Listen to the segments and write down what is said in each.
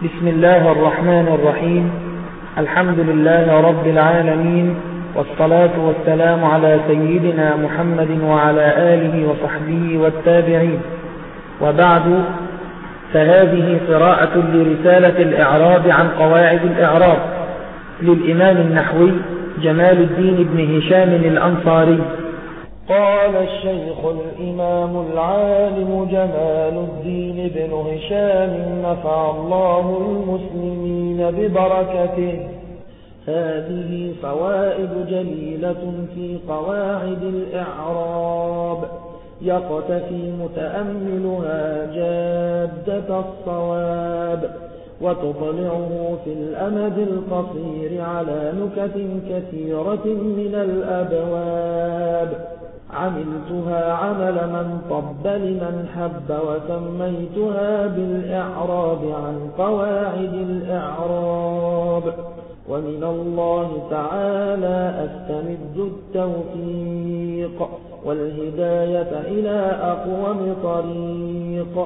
بسم الله الرحمن الرحيم. الحمد لله رب العالمين، والصلاة والسلام على سيدنا محمد وعلى آله وصحبه والتابعين، وبعد، فهذه قراءة لرسالة الإعراب عن قواعد الإعراب للإمام النحوي جمال الدين بن هشام الأنصاري. قال الشيخ الإمام العالم جمال الدين بن هشام نفع الله المسلمين ببركته. هذه فوائد جليلة في قواعد الإعراب يقتفي متأملها جادة الصواب، وتطلعه في الأمد القصير على نكت كثيرة من الأبواب. عملتها عمل من طب لمن حب، وسميتها بالإعراب عن قواعد الإعراب. ومن الله تعالى أستمد التوفيق والهداية إلى أقوم طريق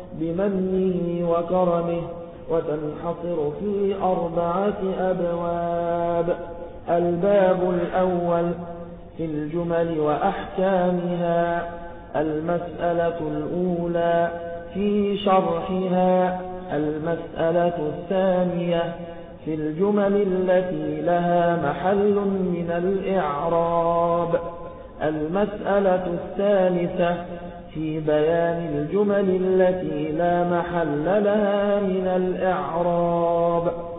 بمنه وكرمه، وتنحصر في 4 أبواب. الباب الأول في الجمل وأحكامها. المسألة الأولى في شرحها. المسألة الثانية في الجمل التي لها محل من الإعراب. المسألة الثالثة في بيان الجمل التي لا محل لها من الإعراب.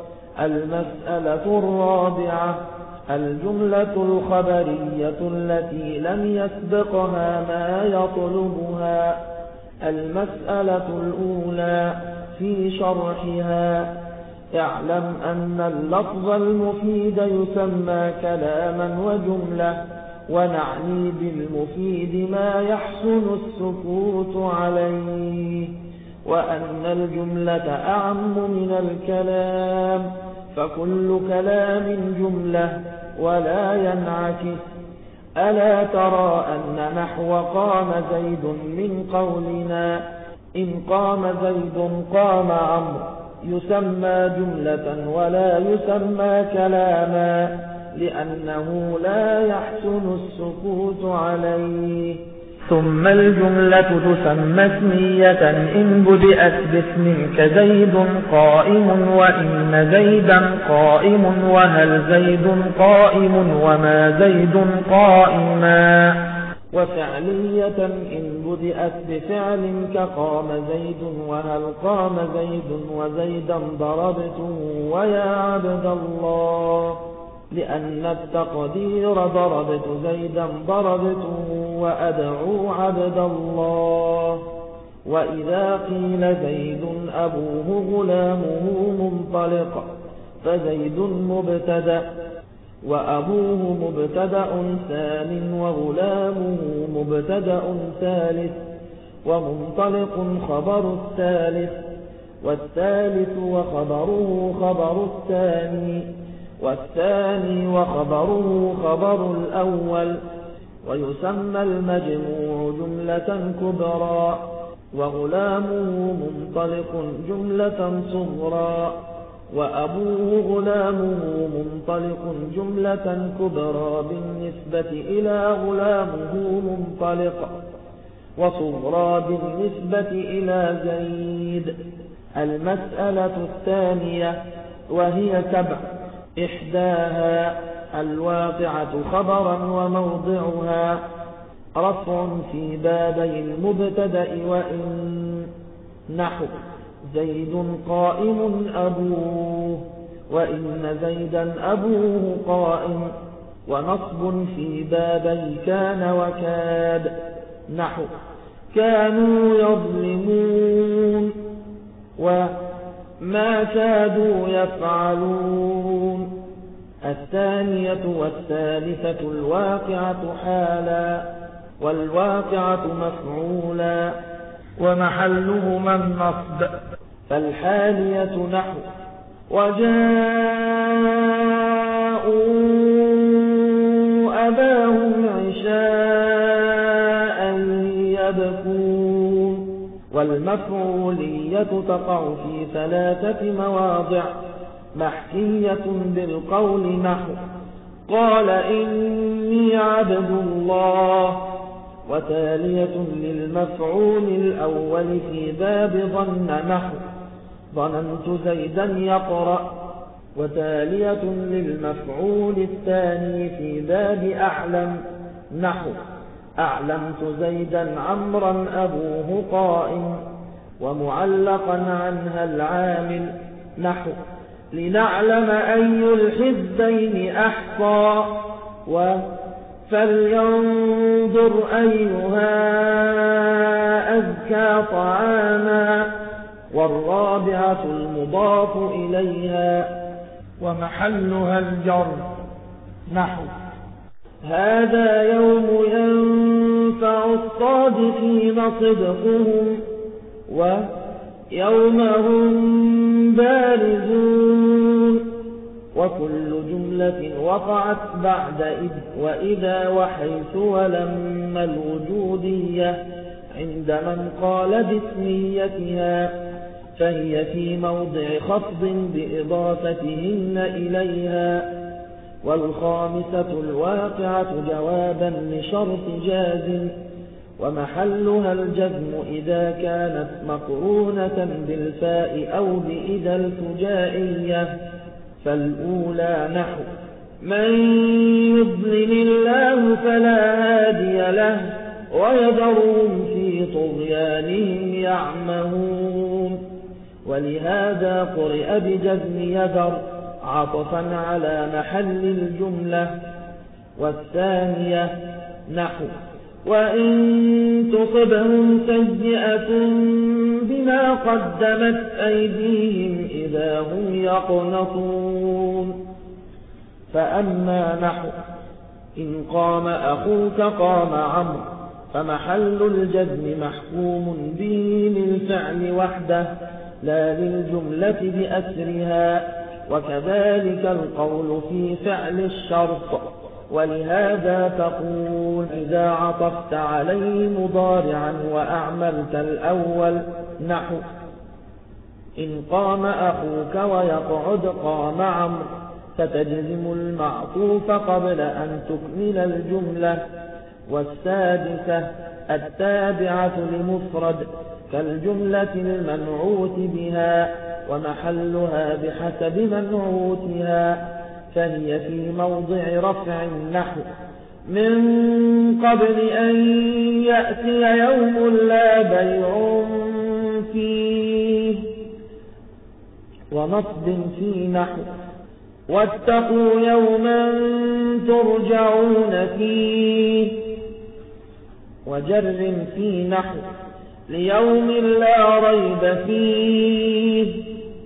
المسألة الرابعة الجملة الخبرية التي لم يسبقها ما يطلبها. المسألة الأولى في شرحها. اعلم أن اللفظ المفيد يسمى كلاما وجملة، ونعني بالمفيد ما يحسن السكوت عليه، وأن الجملة أعم من الكلام، فكل كلام جملة ولا ينعكس. ألا ترى أن نحو قام زيد من قولنا إن قام زيد قام عمرو يسمى جملة ولا يسمى كلاما، لأنه لا يحسن السكوت عليه. ثم الجملة تسمى اسمية إن بدأت باسم كزيد قائم وإن زيدا قائم وهل زيد قائم وما زيد قائما. وفعلية إن بدأت بفعل كقام زيد وهل قام زيد وزيدا ضربته ويا عبد الله، لأن التقدير ضربت زيدا ضربته وأدعو عبد الله. وإذا قيل زيد أبوه غلامه منطلق فزيد مبتدأ، وأبوه مبتدأ ثان وغلامه مبتدأ ثالث، ومنطلق خبر الثالث، والثالث وخبره خبر الثاني، والثاني وخبره خبر الأول. ويسمى المجموع جملة كبرى، وغلامه منطلق جملة صغرى، وأبوه غلامه منطلق جملة كبرى بالنسبة إلى غلامه منطلق، وصغرى بالنسبة إلى زيد. المسألة الثانية وهي 7. إحداها الواقعة خبرا وموضعها رفع في بابي المبتدأ وإن، نحو زيد قائم أبوه وإن زيدا أبوه قائم، ونصب في بابي كان وكاد، نحو كانوا يظلمون وما كادوا يفعلون. الثانية والثالثة الواقعة حالا، والواقعة مفعولا، ومحلهما النصب. فالحالية نحو وجاءوا أباهم عشاء يبكون، والمفعولية تقع في 3 مواضع محكية بالقول نحو قال إني عبد الله، وتالية للمفعول الأول في باب ظن نحو ظننت زيدا يقرأ، وتالية للمفعول الثاني في باب أعلم نحو أعلمت زيدا عمرا أبوه قائم، ومعلقا عنها العامل نحو لنعلم أي الحزبين أحصى، فلينظر أيها أزكى طعاما، والرابعة المضاف إليها ومحلها الجر نحو هذا يوم ينفع الصادقين صدقهم، ويوم هم بارزون، وكل جملة وقعت بعد إذ وإذا وحيث ولما الوجودية عند من قال باسميتها، فهي في موضع خفض بإضافتهن إليها. والخامسة الواقعة جوابا لشرط جازم، ومحلها الجزم إذا كانت مقرونة بالفاء أو بإذا الفجائية. فالأولى نحو من يضلل الله فلا هادي له، ويذرهم في طغيانهم يعمهون، ولهذا قرئ بجزم يذر عطفا على محل الجملة. والثانية نحو وإن تصبهم سيئة بما قدمت أيديهم إذا هم يقنطون. فأما نحو إن قام أخوك قام عمرو، فمحل الجزم محكوم به للفعل وحده لا للجملة بأسرها، وكذلك القول في فعل الشرط. ولهذا تقول إذا عطفت عليه مضارعا وأعملت الأول نحو إن قام أخوك ويقعد قام عمرو، فتجزم المعطوف قبل أن تكمل الجملة. والسادسة التابعة لمفرد كالجملة المنعوت بها، ومحلها بحسب منعوتها، فهي في موضع رفع نحو من قبل أن يأتي يوم لا بيع فيه، ونصب في نحو واتقوا يوما ترجعون فيه، وجر في نحو ليوم لا ريب فيه.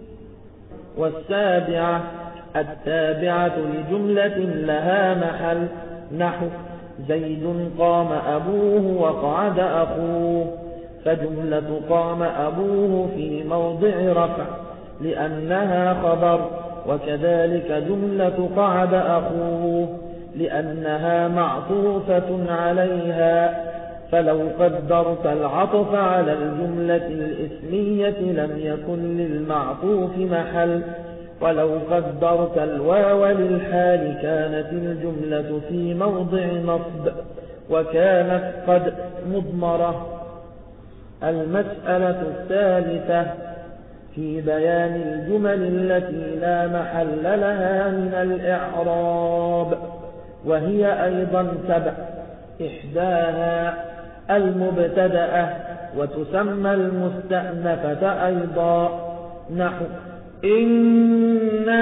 والسابعة التابعة لجملة لها محل نحو زيد قام أبوه وقعد أخوه، فجملة قام أبوه في موضع رفع لأنها خبر، وكذلك جملة قعد أخوه لأنها معطوفة عليها. فلو قدرت العطف على الجملة الإسمية لم يكن للمعطوف محل، ولو قدرت الواو للحال كانت الجملة في موضع نصب وكانت قد مضمرة. المسألة الثالثة في بيان الجمل التي لا محل لها من الإعراب، وهي أيضا 7. إحداها المبتدأة، وتسمى المستأنفة أيضا نحو إنا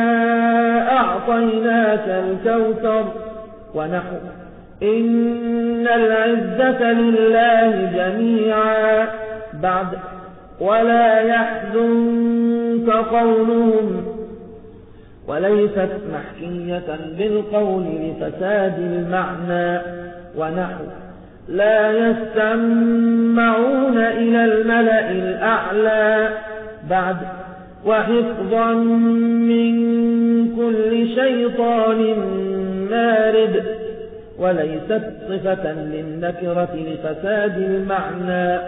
أعطيناك الكوثر، ونحو إن العزة لله جميعا. بعد ولا يحزنك قولهم، وليست محكية بالقول لفساد المعنى. ونحو لا يستمعون إلى الملأ الأعلى. بعد وحفظا من كل شيطان مارد، وليست صفة للنكرة لفساد المعنى.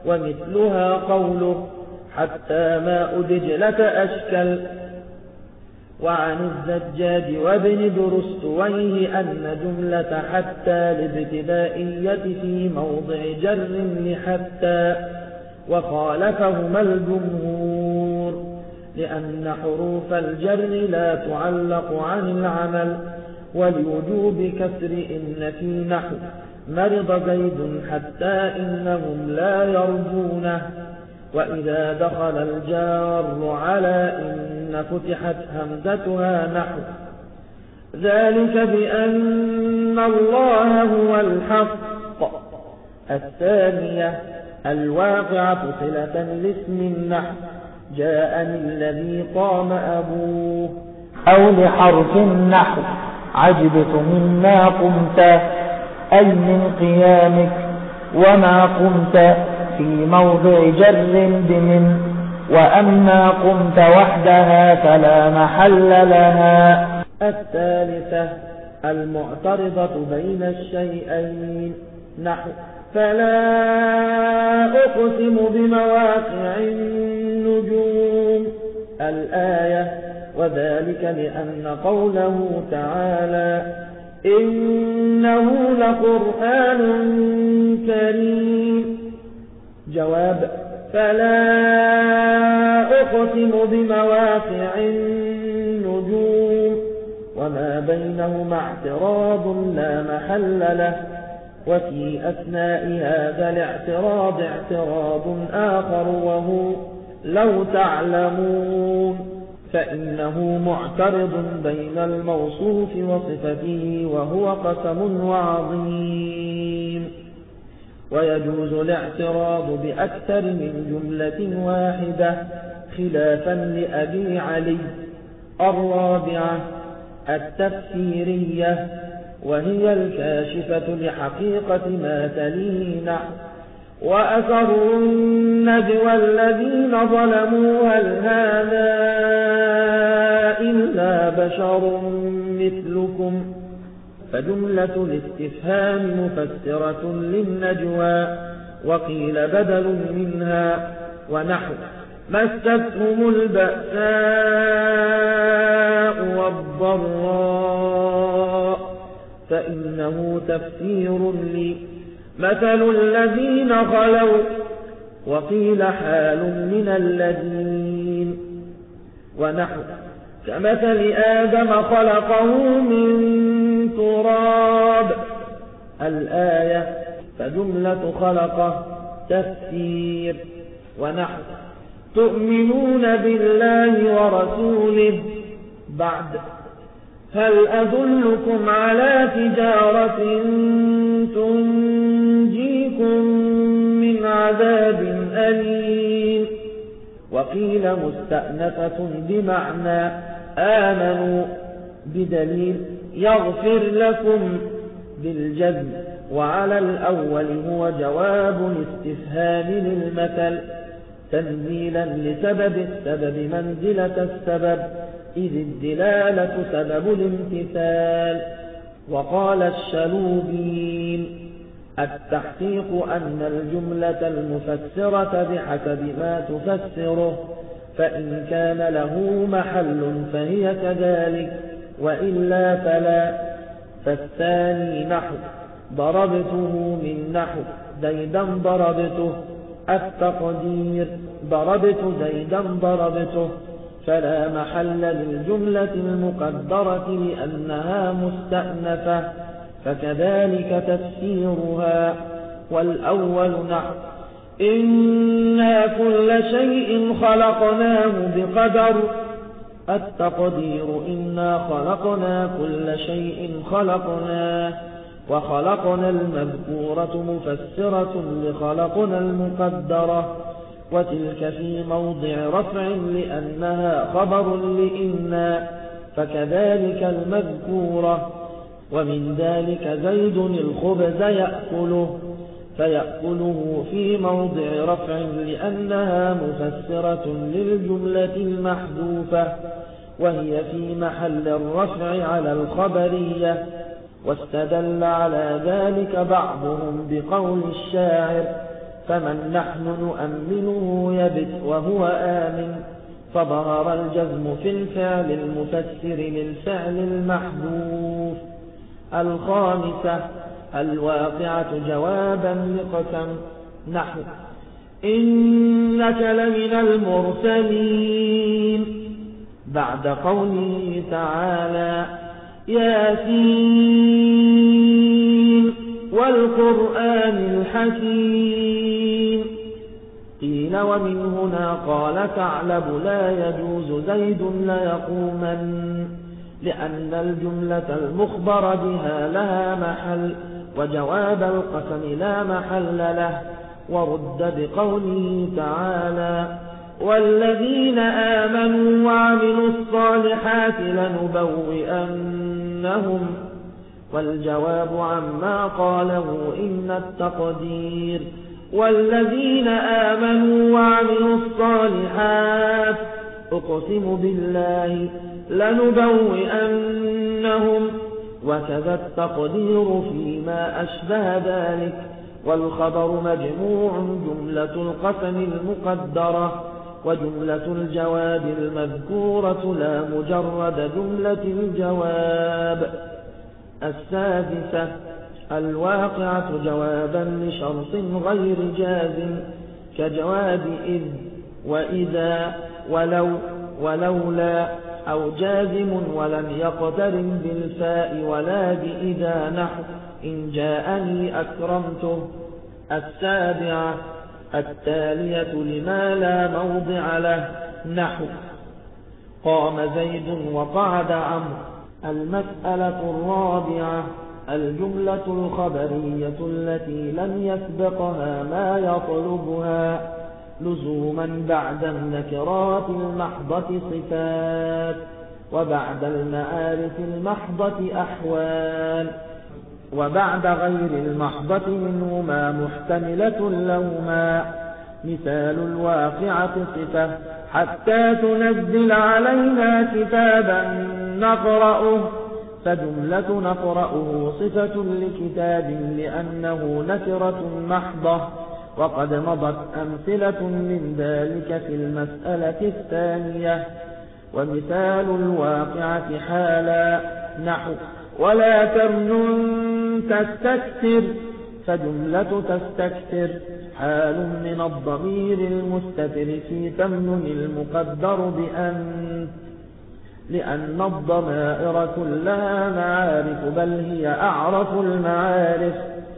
ومثلها قوله حتى ماء دجلة أشكل. وعن الزجاج وابن درستويه أن جملة حتى لابتدائية في موضع جر لحتى، وخالفهما الجمهور لأن حروف الجر لا تعلق عن العمل، ولوجوب كسر إن في نحو مرض زيد حتى إنهم لا يرجونه. وإذا دخل الجار على إن فتحت همزتها نحو ذلك بأن الله هو الحق. الثانية الواقعة صلة لاسم النحو جاءني الذي قام أبوه، أو لحرف النحو عجبت مما قمت، أي من قيامك وما قمت في موضع جر بمن، وأما قمت وحدها فلا محل لها. الثالثة المعترضة بين الشيئين نحو فلا أقسم بمواقع النجوم الآية، وذلك لأن قوله تعالى إنه لقرآن كريم. جواب فلا أقسم بمواقع النجوم وما بينهما اعتراض لا محل له، وفي أثناء هذا الاعتراض اعتراض آخر وهو لو تعلمون، فإنه معترض بين الموصوف وصفته وهو قسم وعظيم. ويجوز الاعتراض بأكثر من جملة واحدة خلافا لأبي علي. الرابعة التفسيرية، وهي الكاشفة لحقيقة ما تليه نحو وأسروا النجوى الذين ظلموا هل هذا إلا بشر مثلكم، فجملة الاستفهام مفسرة للنجوى، وقيل بدل منها ونحو مستهم البأساء والضراء، فإنه تفسير لي مثل الذين خلوا، وقيل حال من الذين، ونحو كمثل آدم خلقه من تراب الآية، فجملة خلقه تفسير. ونحو تؤمنون بالله ورسوله بعد هل أدلكم على تجارة تنجيكم من عذاب أليم، وقيل مستأنفة بمعنى آمنوا بدليل يغفر لكم بالجزم، وعلى الأول هو جواب الاستفهام للمثل تنزيلا لسبب السبب منزلة السبب، إذ الدلالة سبب الامتثال. وقال الشلوبين التحقيق أن الجملة المفسرة بحسب ما تفسره، فإن كان له محل فهي كذلك، وإلا فلا. فالثاني نحو ضربته من نحو زيدا ضربته، التقدير ضربت زيدا ضربته، فلا محل للجملة المقدرة لأنها مستأنفة، فكذلك تفسيرها. والأول نحو إنا كل شيء خلقناه بقدر، التقدير إنا خلقنا كل شيء خلقناه، وخلقنا المذكورة مفسرة لخلقنا المقدرة، وتلك في موضع رفع لأنها خبر لإنا، فكذلك المذكورة. ومن ذلك زيد الخبز يأكله، فيأكله في موضع رفع لأنها مفسرة للجملة المحذوفة، وهي في محل الرفع على الخبرية. واستدل على ذلك بعضهم بقول الشاعر فمن نحن نؤمنه يبت وهو آمن. فظهر الجزم في الفعل المفسر للفعل المحذوف. الخامسة الواقعة جوابا لقسم نحو إنك لمن المرسلين بعد قوله تعالى ياسين والقرآن الحكيم. قيل ومن هنا قال ثعلب لا يجوز زيد ليقومن، لأن الجملة المخبر بها لها محل وجواب القسم لا محل له. ورد بقوله تعالى والذين آمنوا وعملوا الصالحات لنبوئنهم، والجواب عما قاله إن التقدير والذين آمنوا وعملوا الصالحات أقسم بالله لنبوئنهم، وكذا التقدير فيما أشبه ذلك. والخبر مجموع جملة القسم المقدرة وجملة الجواب المذكورة لا مجرد جملة الجواب. السادسة الواقعة جوابا لشرط غير جازم كجواب إذ وإذا ولو ولولا، أو جازم ولم يقترن بالفاء ولا بإذا نحو إن جاءني أكرمته. السابعة التالية لما لا موضع له نحو قام زيد وقعد عمرو. المسألة الرابعة الجملة الخبرية التي لم يسبقها ما يطلبها لزوما بعد النكرات المحضة صفات وبعد المعارف المحضة أحوال، وبعد غير المحضة منهما محتملة لهما. مثال الواقعة صفة حتى تنزل علينا كتابا نقرأه، فجملة نقرأه صفة لكتاب لأنه نكرة محضة، وقد مضت أمثلة من ذلك في المسألة الثانية. ومثال الواقعة حالا نحو ولا تمنن تستكثر، فجملة تستكثر حال من الضمير المستتر في تمنن المقدر بأن، لأن الضمائر كلها معارف بل هي أعرف المعارف.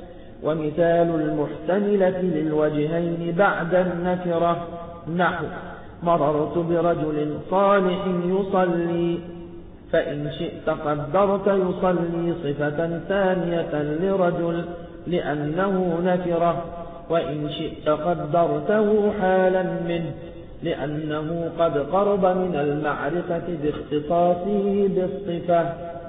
ومثال المحتملة للوجهين بعد النكرة نحو مررت برجل صالح يصلي، فإن شئت قدرت يصلي صفة ثانية لرجل لأنه نكرة، وإن شئت قدرته حالا منه لأنه قد قرب من المعرفة باختصاصه بالصفة.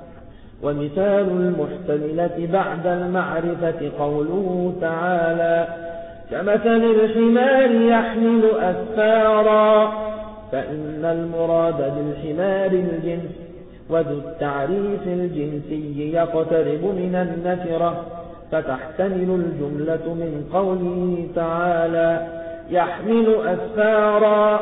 ومثال المحتملة بعد المعرفة قوله تعالى كمثل الحمار يحمل أسفارا، فإن المراد بالحمار الجنس، وذو التعريف الجنسي يقترب من النكرة، فتحتمل الجملة من قوله تعالى يحمل أسفارا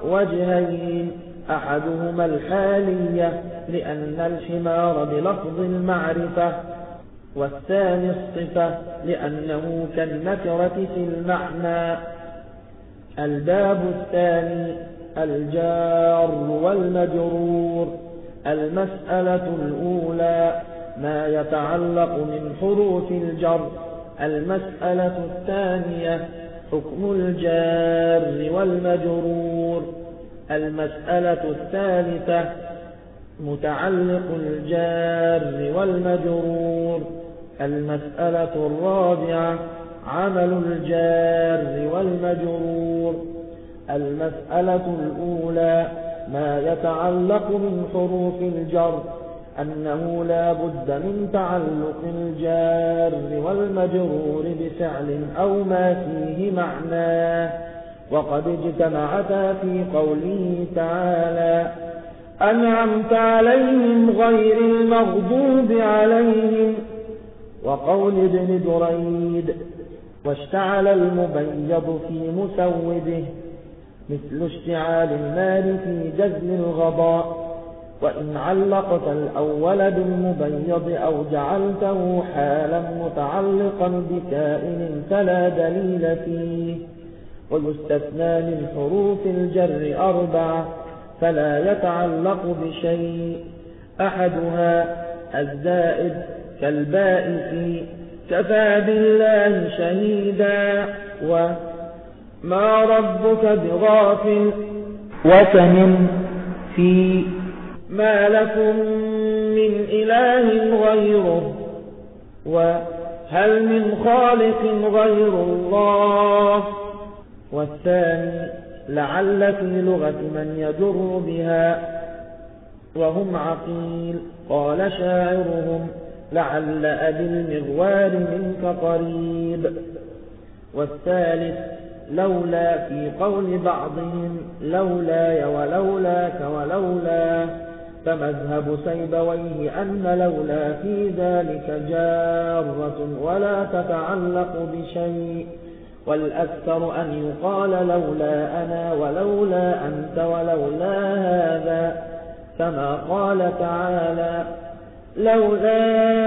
وجهين، أحدهما الحالية لأن الحمار بلفظ المعرفة، والثاني الصفة لأنه كالنكرة في المعنى. الباب الثاني الجار والمجرور. المسألة الأولى ما يتعلق من حروف الجر. المسألة الثانية حكم الجار والمجرور. المسألة الثالثة متعلق الجار والمجرور. المسألة الرابعة عمل الجار والمجرور. المسألة الأولى ما يتعلق من حروف الجر أنه لا بد من تعلق الجار والمجرور بفعل أو ما فيه معناه، وقد اجتمعتا في قوله تعالى أنعمت عليهم غير المغضوب عليهم، وقول ابن دريد واشتعل المبيض في مسوده مثل اشتعال المال في جزم الغضاء. وإن علقت الأول بالمبيض أو جعلته حالا متعلقا بكائن فلا دليل فيه. ويستثنى من حروف الجر 4 فلا يتعلق بشيء، أحدها الزائد كالباء في كفى بالله شهيدا، وما ربك بغافل، وكمن في ما لكم من إله غيره، وهل من خالق غير الله. والثاني لعل في لغة من يجر بها وهم عقيل. قال شاعرهم لعل أبي المغوار منك قريب. والثالث لولا في قول بعضهم لولاي ولولاك ولولا، فمذهب سيبويه أن لولا في ذلك جارة ولا تتعلق بشيء، والأكثر أن يقال لولا أنا ولولا أنت ولولا هذا، كما قال تعالى لولا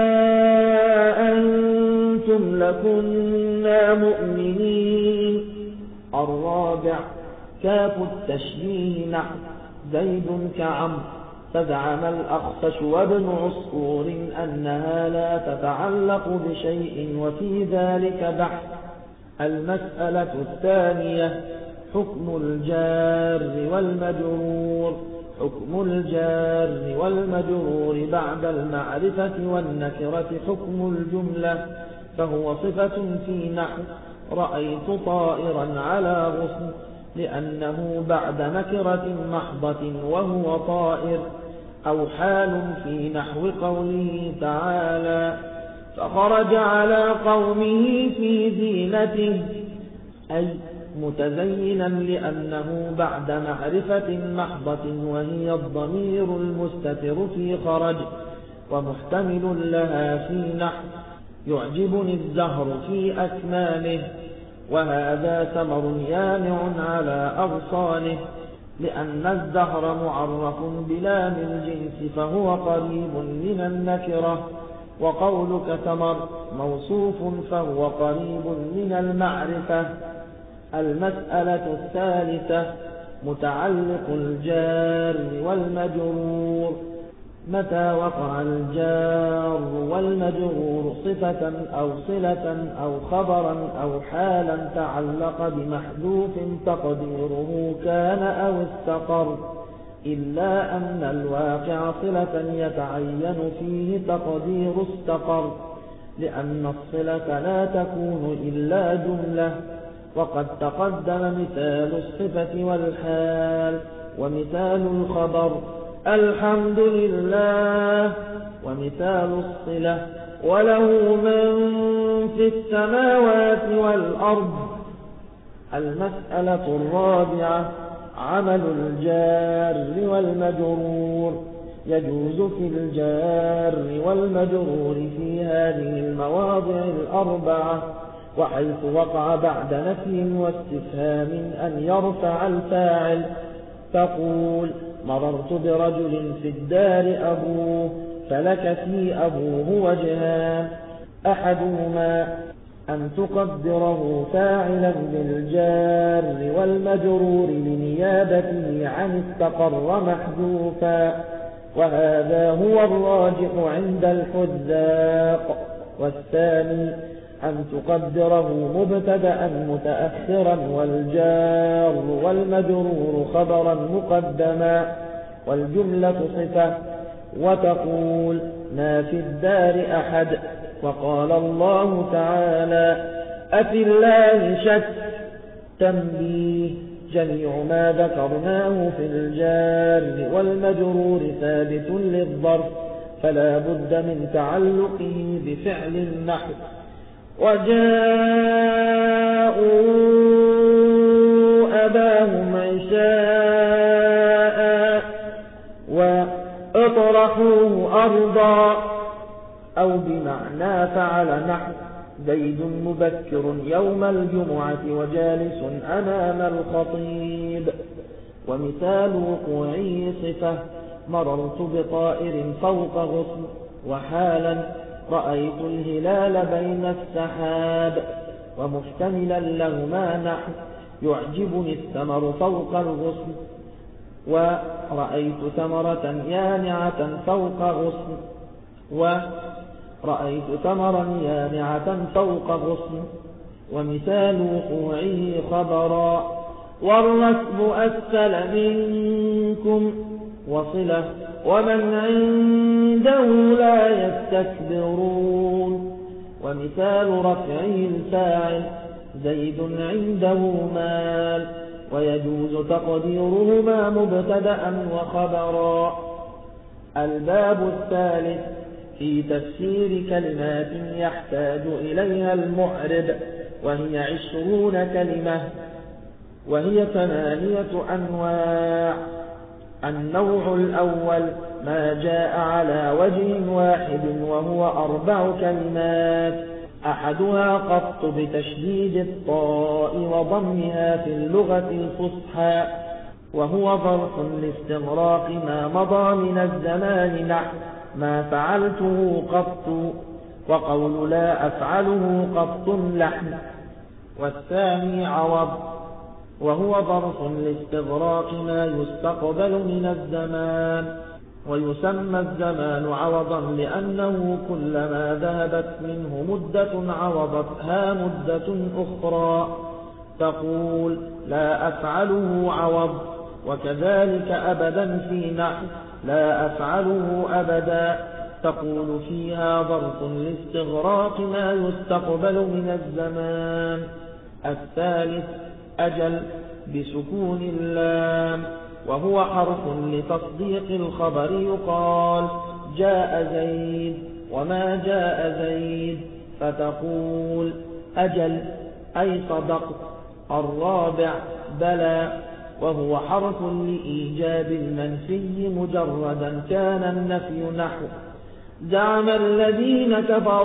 أنتم لكنا مؤمنين. الرابع كاف التشبيه نحو زيد كعمرو، فزعم الأخفش وابن عصفور أنها لا تتعلق بشيء، وفي ذلك بحث. المسألة الثانية حكم الجار والمجرور. حكم الجار والمجرور بعد المعرفة والنكرة حكم الجملة، فهو صفة في نحو رأيت طائرا على غصن، لأنه بعد نكرة محضة وهو طائر. أو حال في نحو قوله تعالى فخرج على قومه في زينته، أي متزينا، لأنه بعد معرفة محضة وهي الضمير المستتر في خرج، ومحتمل لها في نحو يعجبني الزهر في أكمامه، وهذا ثمر يامع على أغصانه، لأن الزهر معرف بلام الجنس فهو قريب من النكرة. وقولك ثمر موصوف فهو قريب من المعرفة. المسألة الثالثة متعلق الجار والمجرور. متى وقع الجار والمجرور صفة أو صلة أو خبرا أو حالا تعلق بمحذوف تقديره كان أو استقر، إلا أن الواقع صلة يتعين فيه تقدير استقر، لأن الصلة لا تكون إلا جملة. وقد تقدم مثال الصفة والحال، ومثال الخبر الحمد لله، ومثال الصلة وله من في السماوات والأرض. المسألة الرابعة عمل الجار والمجرور. يجوز في الجار والمجرور في هذه المواضع الأربعة، وحيث وقع بعد نفي واستفهام أن يرفع الفاعل، تقول مررت برجل في الدار أبوه، فلك في أبوه وجهان، أحدهما أن تقدره فاعلا بالجار والمجرور لنيابته عن استقر محذوفا، وهذا هو الراجح عند الحذاق. والثاني أن تقدره مبتدأ متأخرا والجار والمجرور خبرا مقدما والجملة صفة، وتقول ما في الدار أحد. وقال الله تعالى أفي الله شك. تنبيه جميع ما ذكرناه في الجار والمجرور ثابت للظرف، فلا بد من تعلقه بفعل النحو. وجاءوا أباهم عشاء وأطرحوه أرضا، أو بمعنى فعل نحو زيد مبكر يوم الجمعة وجالس أمام الخطيب. ومثال وقوعه صفة: مررت بطائر فوق غصن. وحالا: رأيت الهلال بين السحاب. ومحتملا لهما نحو: يعجبني الثمر فوق الغصن. ورأيت ثمرة يانعة فوق غصن. ورأيت ثمرا يانعة فوق غصن. ومثال وقوعه خبرا: والركب أسفل منكم. وصلة: ومن عنده لا يستكبرون. ومثال رفعه الفاعل: زيد عنده مال. ويجوز تقديرهما مبتدأ وخبرا. الباب الثالث في تفسير كلمات يحتاج إليها المعرب، وهي 20 كلمة، وهي 8 أنواع. النوع الأول ما جاء على وجه واحد وهو 4 كلمات. أحدها قط بتشديد الطاء وضمها في اللغة الفصحى، وهو ظرف لاستغراق ما مضى من الزمان نحو: ما فعلته قط. وقول لا أفعله قط لحن. والثاني عوض، وهو ظرف لاستغراق ما يستقبل من الزمان. ويسمى الزمان عوضا لأنه كلما ذهبت منه مدة عوضتها مدة أخرى. تقول لا أفعله عوض. وكذلك أبدا في نحو: لا أفعله أبدا. تقول فيها ظرف لاستغراق ما يستقبل من الزمان. الثالث أجل بسكون اللام، وهو حرف لتصديق الخبر. يقال جاء زيد وما جاء زيد، فتقول أجل أي صدقت. الرابع بلى، وهو حرف لإيجاب المنفي مجردا كان النفي نحو: زعم الذين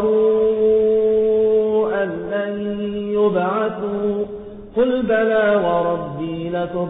كفروا أن لن يبعثوا قل بلى وربي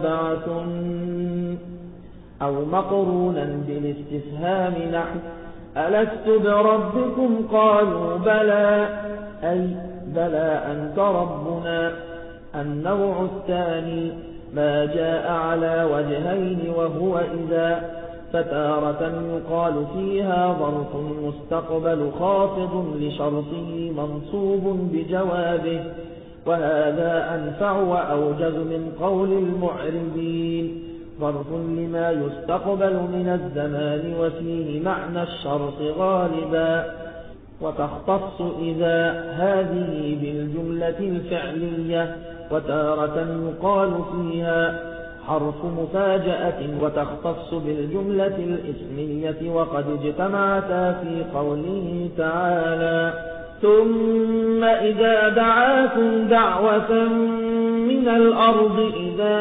لتبعثن. أو مقرونا بالاستفهام نحو: ألست بربكم قالوا بلى، أي بلى أنت ربنا. النوع الثاني ما جاء على وجهين وهو إذا، فتارة يقال فيها ظرف مستقبل خافض لشرطه منصوب بجوابه، وهذا أنفع وأوجز من قول المعربين: ظرف لما يستقبل من الزمان وفيه معنى الشرط غالبا. وتختص إذا هذه بالجملة الفعلية، وتارة يقال فيها حرف مفاجأة، وتختص بالجملة الإسمية، وقد اجتمعتا في قوله تعالى: ثم إذا دعاكم دعوة من الأرض إذا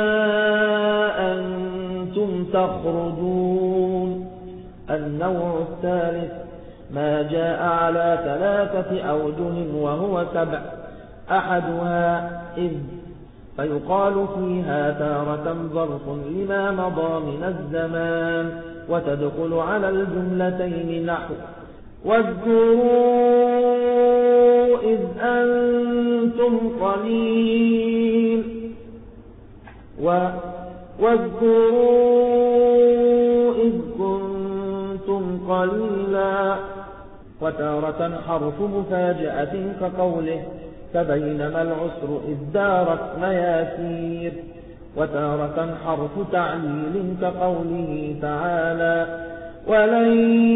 أنتم تخرجون. النوع الثالث ما جاء على 3 أوجه وهو 7. أحدها إذ، فيقال فيها تارة ظرف لما مضى من الزمان، وتدخل على الجملتين نحو: واذكروا إذ أنتم قليل، واذكروا إذ كنتم قليلا. وتارة حرف مفاجأة كقوله: فبينما العسر إذ دارت مياسير. وتارة حرف تعليل كقوله تعالى: ولن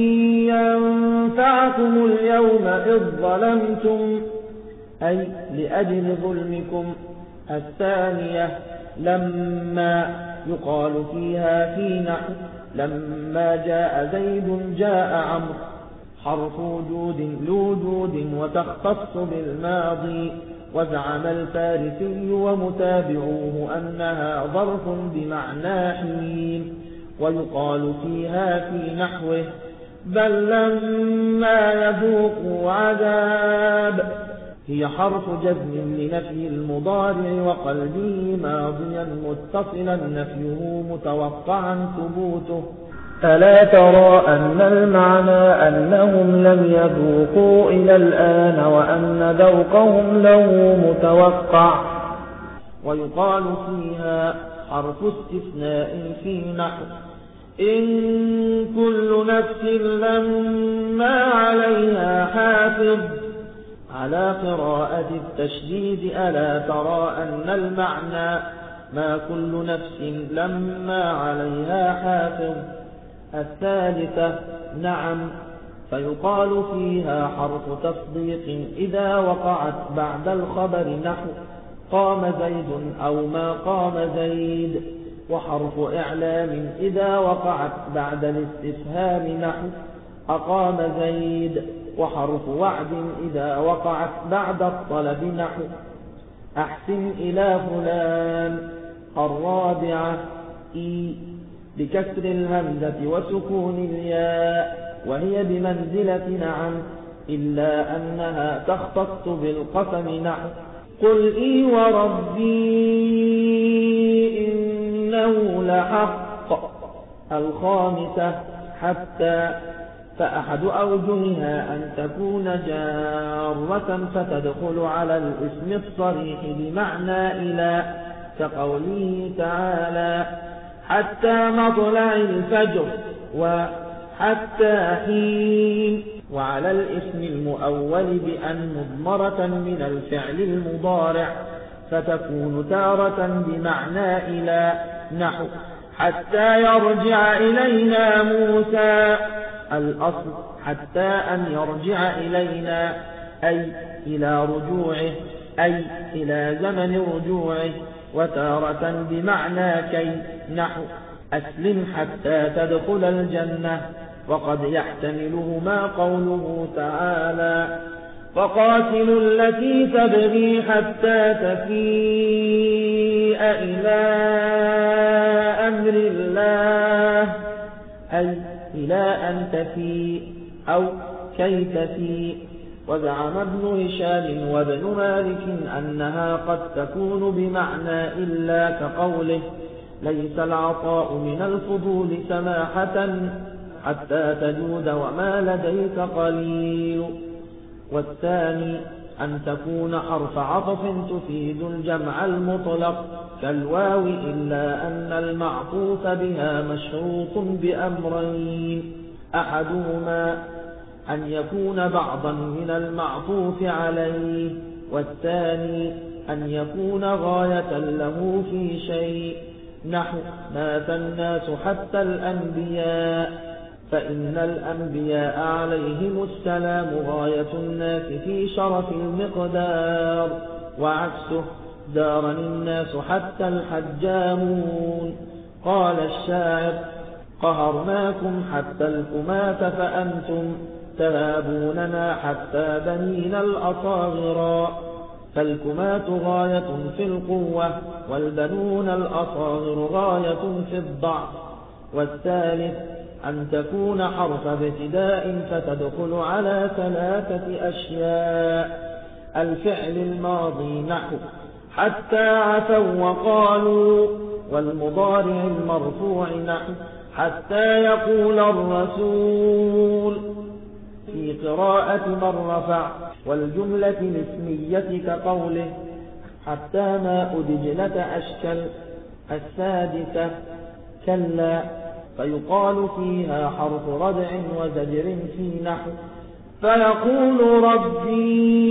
ينفعكم اليوم إذ ظلمتم، أي لأجل ظلمكم. الثانية لما، يقال فيها في نحو: لما جاء زيد جاء عمرو، حرف وجود لوجود، وتختص بالماضي. وزعم الفارسي ومتابعوه أنها ظرف بمعنى حين، ويقال فيها في نحوه: بل لما يذوقوا عذاب، هي حرف جزم لنفي المضارع وقلبه ماضيا متصلا نفيه متوقعا ثبوته. ألا ترى أن المعنى أنهم لم يذوقوا إلى الآن وأن ذوقهم له متوقع. ويقال فيها حرف استثناء في نحو إن كل نفس لما عليها حافظ، على قراءة التشديد. ألا ترى أن المعنى ما كل نفس لما عليها حافظ. الثالثة نعم، فيقال فيها حرف تصديق إذا وقعت بعد الخبر نحو قام زيد أو ما قام زيد، وحرف إعلام إذا وقعت بعد الاستفهام نحو أقام زيد، وحرف وعد إذا وقعت بعد الطلب نحو أحسن إلى فلان. الرابعة إي بكسر الهمزة وسكون الياء، وهي بمنزلة نعم إلا أنها تختص بالقسم نحو قل إي وربي إنه لحق. الخامسة حتى، فأحد أوجهها أن تكون جارة فتدخل على الاسم الصريح بمعنى إلى، كقوله تعالى حتى مطلع الفجر وحتى حين، وعلى الاسم المؤول بأن مضمرة من الفعل المضارع فتكون تارة بمعنى إلى نحو حتى يرجع إلينا موسى. الأصل حتى أن يرجع إلينا أي إلى رجوعه أي إلى زمن رجوعه، وتارة بمعنى كي نحو أسلم حتى تدخل الجنة. وقد يحتملهما قوله تعالى فقاتلوا التي تبغي حتى تفيء إلى أمر الله أي إلى أن تفيء أو كي تفيء. وزعم ابن هشام وابن مالك أنها قد تكون بمعنى إلا، كقوله ليس العطاء من الفضول سماحة حتى تجود وما لديك قليل. والثاني أن تكون حرف عطف تفيد الجمع المطلق كالواو، إلا أن المعطوف بها مشروط بأمرين: أحدهما أن يكون بعضا من المعطوف عليه، والثاني أن يكون غاية له في شيء، نحو مات الناس حتى الأنبياء، فإن الأنبياء عليهم السلام غاية الناس في شرف المقدار، وعكسه دارني الناس حتى الحجامون. قال الشاعر قهرناكم حتى الكماة فأنتم تهابوننا حتى بنينا الأصاغرا، فالكماة غاية في القوة والبنون الأصاغر غاية في الضعف. والثالث أن تكون حرف ابتداء فتدخل على ثلاثة أشياء: الفعل الماضي نحو حتى عفوا وقالوا، والمضارع المرفوع نحو حتى يقول الرسول في قراءة من رفع، والجملة الاسمية كقوله حتى ماء دجلة أشكل. السادسة كلا، فيقال فيها حرف ردع وزجر في نحو فيقول ربي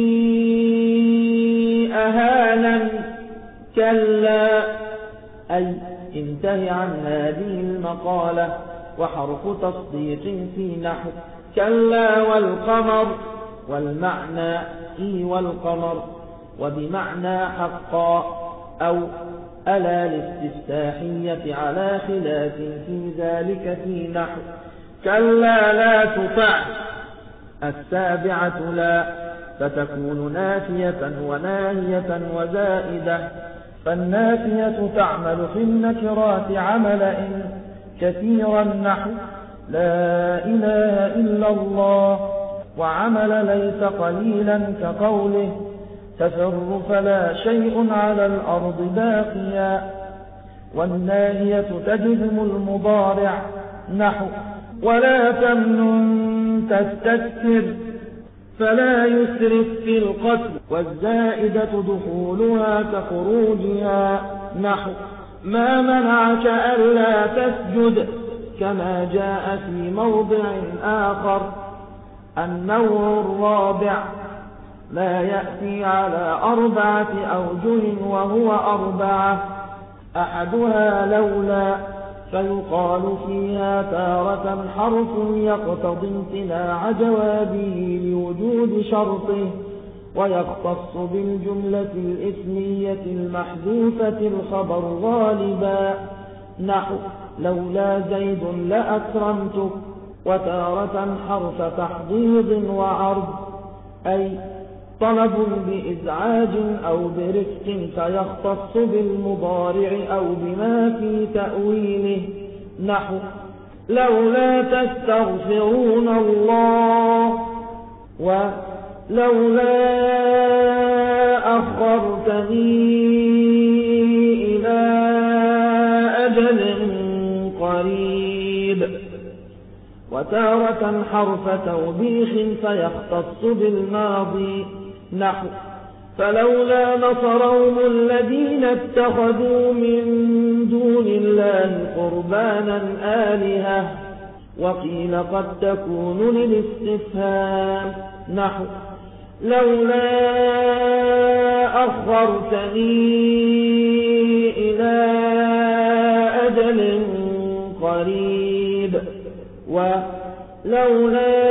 أهانا، كلا أي انتهي عن هذه المقالة. وحرف تصديق في نحو كلا والقمر، والمعنى إي والقمر، وبمعنى حقا أو ألا الاستفتاحية على خلاف في ذلك في نحو كلا لا تطع. السابعة لا، فتكون نافية وناهية وزائدة، فالنافية تعمل في النكرات عمل إن كثيرا نحو لا إله إلا الله، وعمل ليس قليلا كقوله تفر فلا شيء على الأرض باقيا. والناهية تجزم المضارع نحو ولا تمنن تستكثر فلا يسرف في القتل. والزائدة دخولها كخروجها نحو ما منعك ألا تسجد كما جاء في موضع آخر. النوع الرابع ما يأتي على 4 أوجه وهو 4. أحدها لولا فيقال فيها تارة حرف يقتضي امتناع جوابه لوجود شرطه ويختص بالجملة الإسمية المحذوفة الخبر غالبا نحو لولا زيد لأكرمتك. وتارة حرف تحضيض وعرض أي طلب بإزعاج أو برفق فيختص بالمضارع أو بما في تأويله نحو لولا تستغفرون الله ولولا أخرتني إلى أجل قريب. وتارة حرف توبيخ فيختص بالماضي نحو فلولا نصرهم الذين اتخذوا من دون الله قربانا آلهة. وقيل قد تكون للاستفهام نحو لولا أخرتني إلى أجل قريب ولولا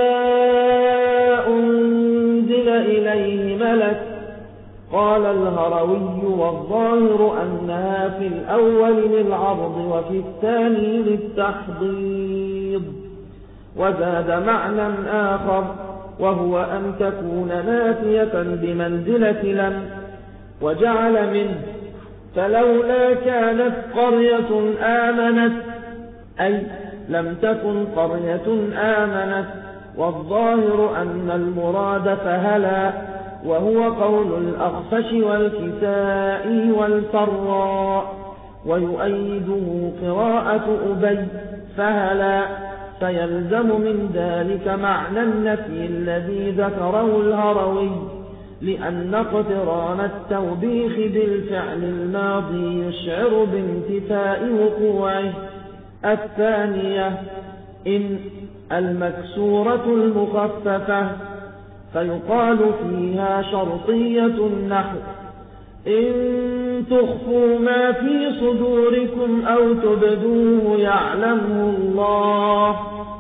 أنزل إليه ملك. قال الهروي والظاهر أنها في الأول للعرض وفي الثاني للتحضيض. وزاد معنى آخر وهو أن تكون نافية بمنزلة لم وجعل منه فلولا كانت قرية آمنت أي لم تكن قرية آمنت. والظاهر أن المراد فهلا وهو قول الأخفش والكسائي والفراء. ويؤيده قراءة أبي فهلا فيلزم من ذلك معنى النفي الذي ذكره الهروي لأن اقتران التوبيخ بالفعل الماضي يشعر بانتفاء وقوعه. الثانية إن المكسورة المخففة فيقال فيها شرطية نحو إن تخفوا ما في صدوركم أو تبدوه يعلمه الله.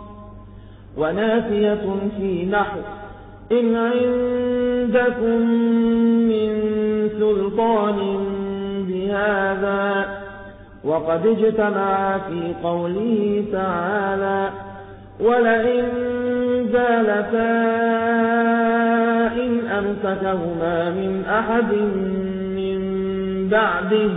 ونافية في نحو إن عندكم من سلطان بهذا. وقد اجتمع في قوله تعالى ولئن زالتا إن أمسكهما من أحد من بعده.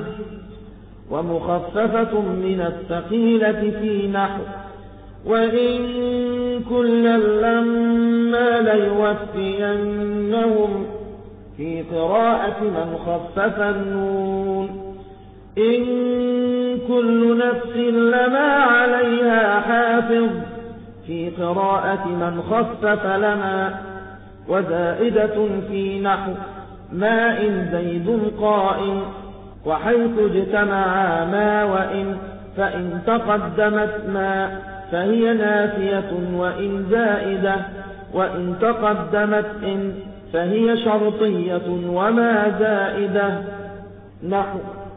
ومخففة من الثقيلة في نحو وإن كلا لما ليوفينهم في قراءة من خفف النون. إن كل نفس لما عليها حافظ في قراءة من خفف لما. وزائدة في نحو ما إن زيد قائم. وحيث اجتمعا ما وإن فإن تقدمت ما فهي نافية وإن زائدة وإن تقدمت إن فهي شرطية وما زائدة نحو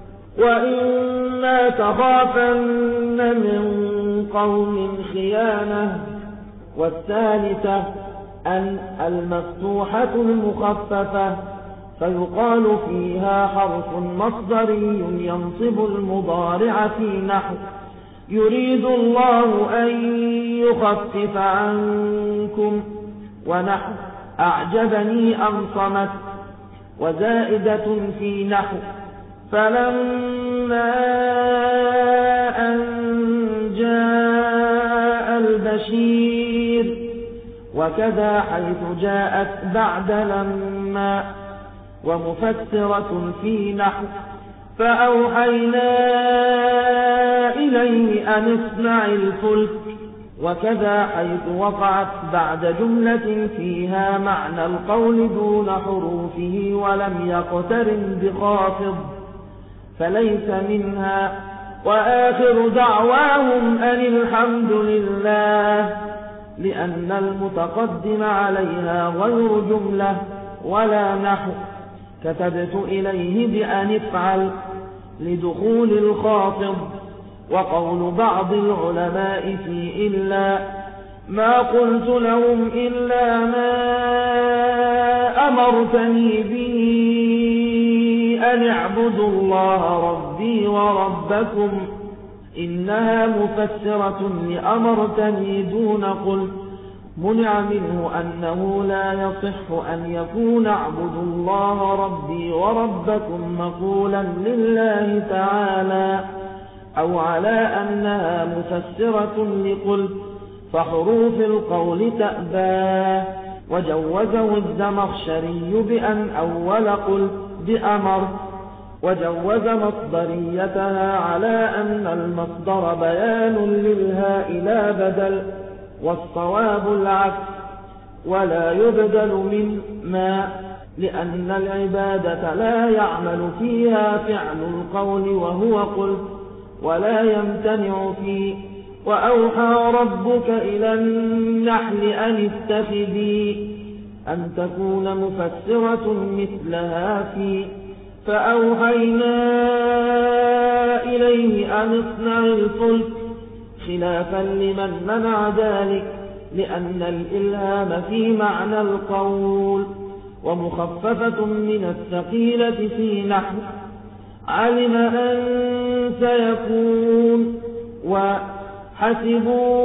وإما تخافن من قوم خيانة. والثالثة أن المفتوحة المخففة فيقال فيها حرف مصدري ينصب المضارع في نحو يريد الله أن يخفف عنكم ونحو أعجبني أن صمت. وزائدة في نحو فلما أن جاء البشير. وكذا حيث جاءت بعد لما ومفسرة في نحو فأوحينا إليه أن اصنع الفلك وكذا حيث وقعت بعد جملة فيها معنى القول دون حروفه ولم يقترن بخافض فليس منها. وآخر دعواهم أن الحمد لله لأن المتقدم عليها غير جملة ولا نحو. كتبت إليه بأن افعل لدخول الخافض. وقول بعض العلماء في إلا ما قلت لهم إلا ما أمرتني به أن اعبدوا الله ربي وربكم إنها مفسرة لأمرتني دون قلت منع منه أنه لا يصح أن يكون اعبدوا الله ربي وربكم مقولا لله تعالى أو على أنها مفسرة لقلت فحروف القول تأبى. وجوزه الزمخشري بأن أول قلت بأمر وجوز مصدريتها على أن المصدر بيان للهاء لا بدل والصواب العكس ولا يبدل من ما لأن العبادة لا يعمل فيها فعل القول وهو قلت ولا يمتنع فيه. وأوحى ربك إلى النحل أن اتخذي أن تكون مفسرة مثلها فيه فأوحينا إليه أن اصنع الفلك خلافا لمن منع ذلك لأن الإلهام في معنى القول ومخففة من الثقيلة في نحو علم أن سيكون وحسبوا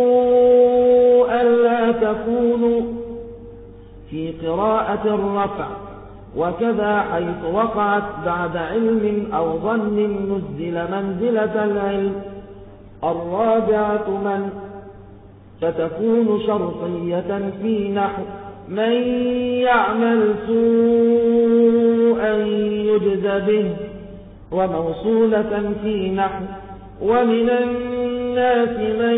ألا تكونوا في قراءة الرفع وكذا حيث وقعت بعد علم أو ظن نزل منزلة العلم. الرابعة من فتكون شرطية في نحو من يعمل سوءا يجز به وموصولة في نحو ومن الناس من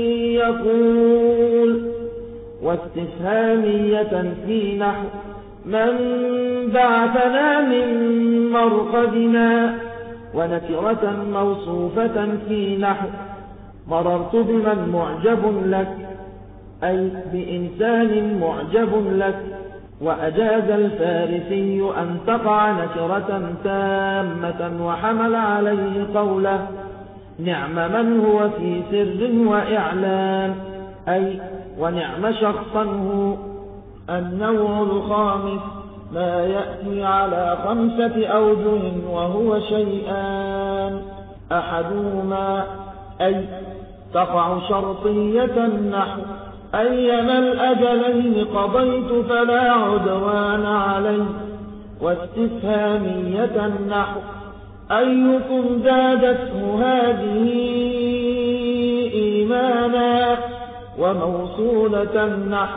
يقول واستفهامية في نحو من بعثنا من مرقدنا ونكرة موصوفة في نحو مررت بمن معجب لك أي بإنسان معجب لك. وأجاز الفارسي أن تقع نكرة تامة وحمل عليه قوله نعم من هو في سر وإعلان أي ونعم شخصا هو. النوع الخامس ما يأتي على 5 أوجه وهو شيئان أحدهما أي تقع شرطية النحو أيما الأجلين قضيت فلا عدوان علي واستفهامية النحو أيكم زادته هذه إيمانا وموصولة النحو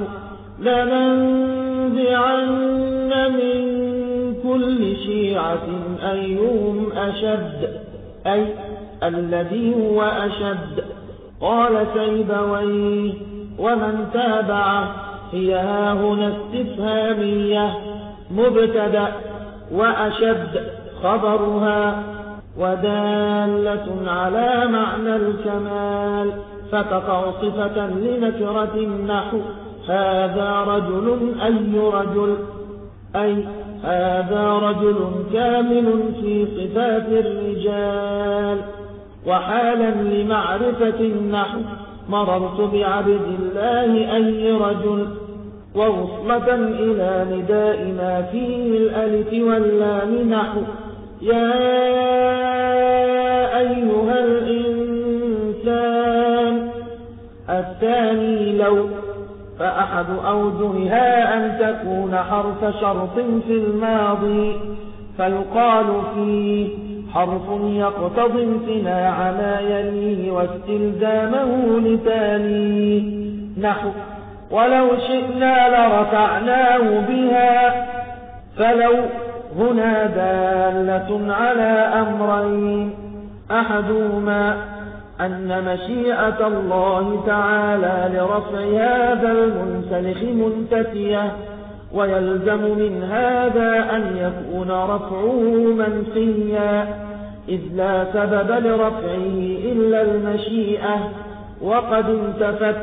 لننزعن من كل شيعة أيهم أشد أي الذي هو أشد. قال سيبويه ومن تابعه هي هاهنا استفهامية مبتدأ وأشد خبرها ودالة على معنى الكمال فتقع صفة لنكرة النحو هذا رجل أي رجل أي هذا رجل كامل في صفات الرجال. وحالا لمعرفة النحو مررت بعبد الله أي رجل ووصلة إلى نداء ما فيه الألف واللام نحو يا أيها الإنسان. الثاني لو فأحد أوجهها أن تكون حرف شرط في الماضي فيقال فيه حرف يقتضي امتناع ما يليه واستلزامه لتاليه نحو ولو شئنا لرفعناه بها فلو هنا دالة على أمرين: أحدهما أن مشيئة الله تعالى لرفع هذا المنسلخ منتفية، ويلزم من هذا أن يكون رفعه منفيا، إذ لا سبب لرفعه إلا المشيئة وقد انتفت،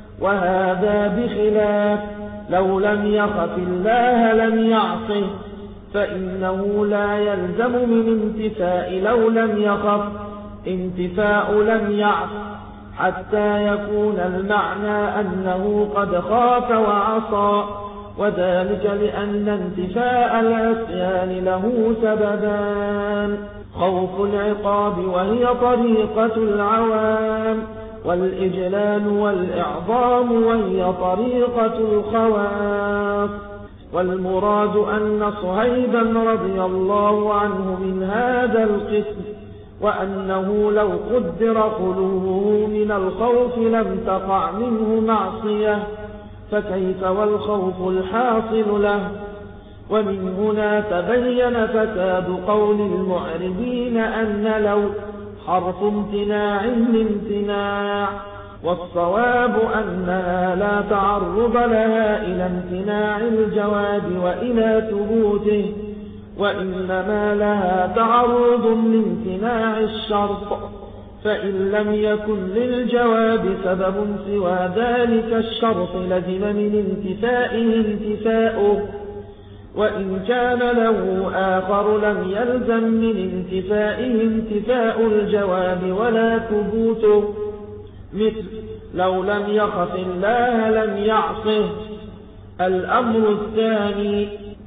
وهذا بخلاف لو لم يخف الله لم يعصه، فإنه لا يلزم من انتفاء لو لم يخف انتفاء لم يعص، حتى يكون المعنى أنه قد خاف وعصى، وذلك لأن انتفاء العصيان له سببان: خوف العقاب وهي طريقة العوام، والإجلال والإعظام وهي طريقة الخواص. والمراد أن صهيبا رضي الله عنه من هذا القسم، وأنه لو قدر خلوه من الخوف لم تقع منه معصية، فكيف والخوف الحاصل له؟ ومن هنا تبين فساد قول المعربين أن لو حرف امتناع لامتناع، والصواب أنها لا تعرض لها إلى امتناع الجواب وإلى ثبوته، وإنما لها تعرض لامتناع الشرط، فإن لم يكن للجواب سبب سوى ذلك الشرط لزم من انتفائه انتفاؤه، وإن كان له آخر لم يلزم من انتفائه انتفاء الجواب ولا ثبوته، مثل لو لم يخف الله لم يعصه. الأمر الثاني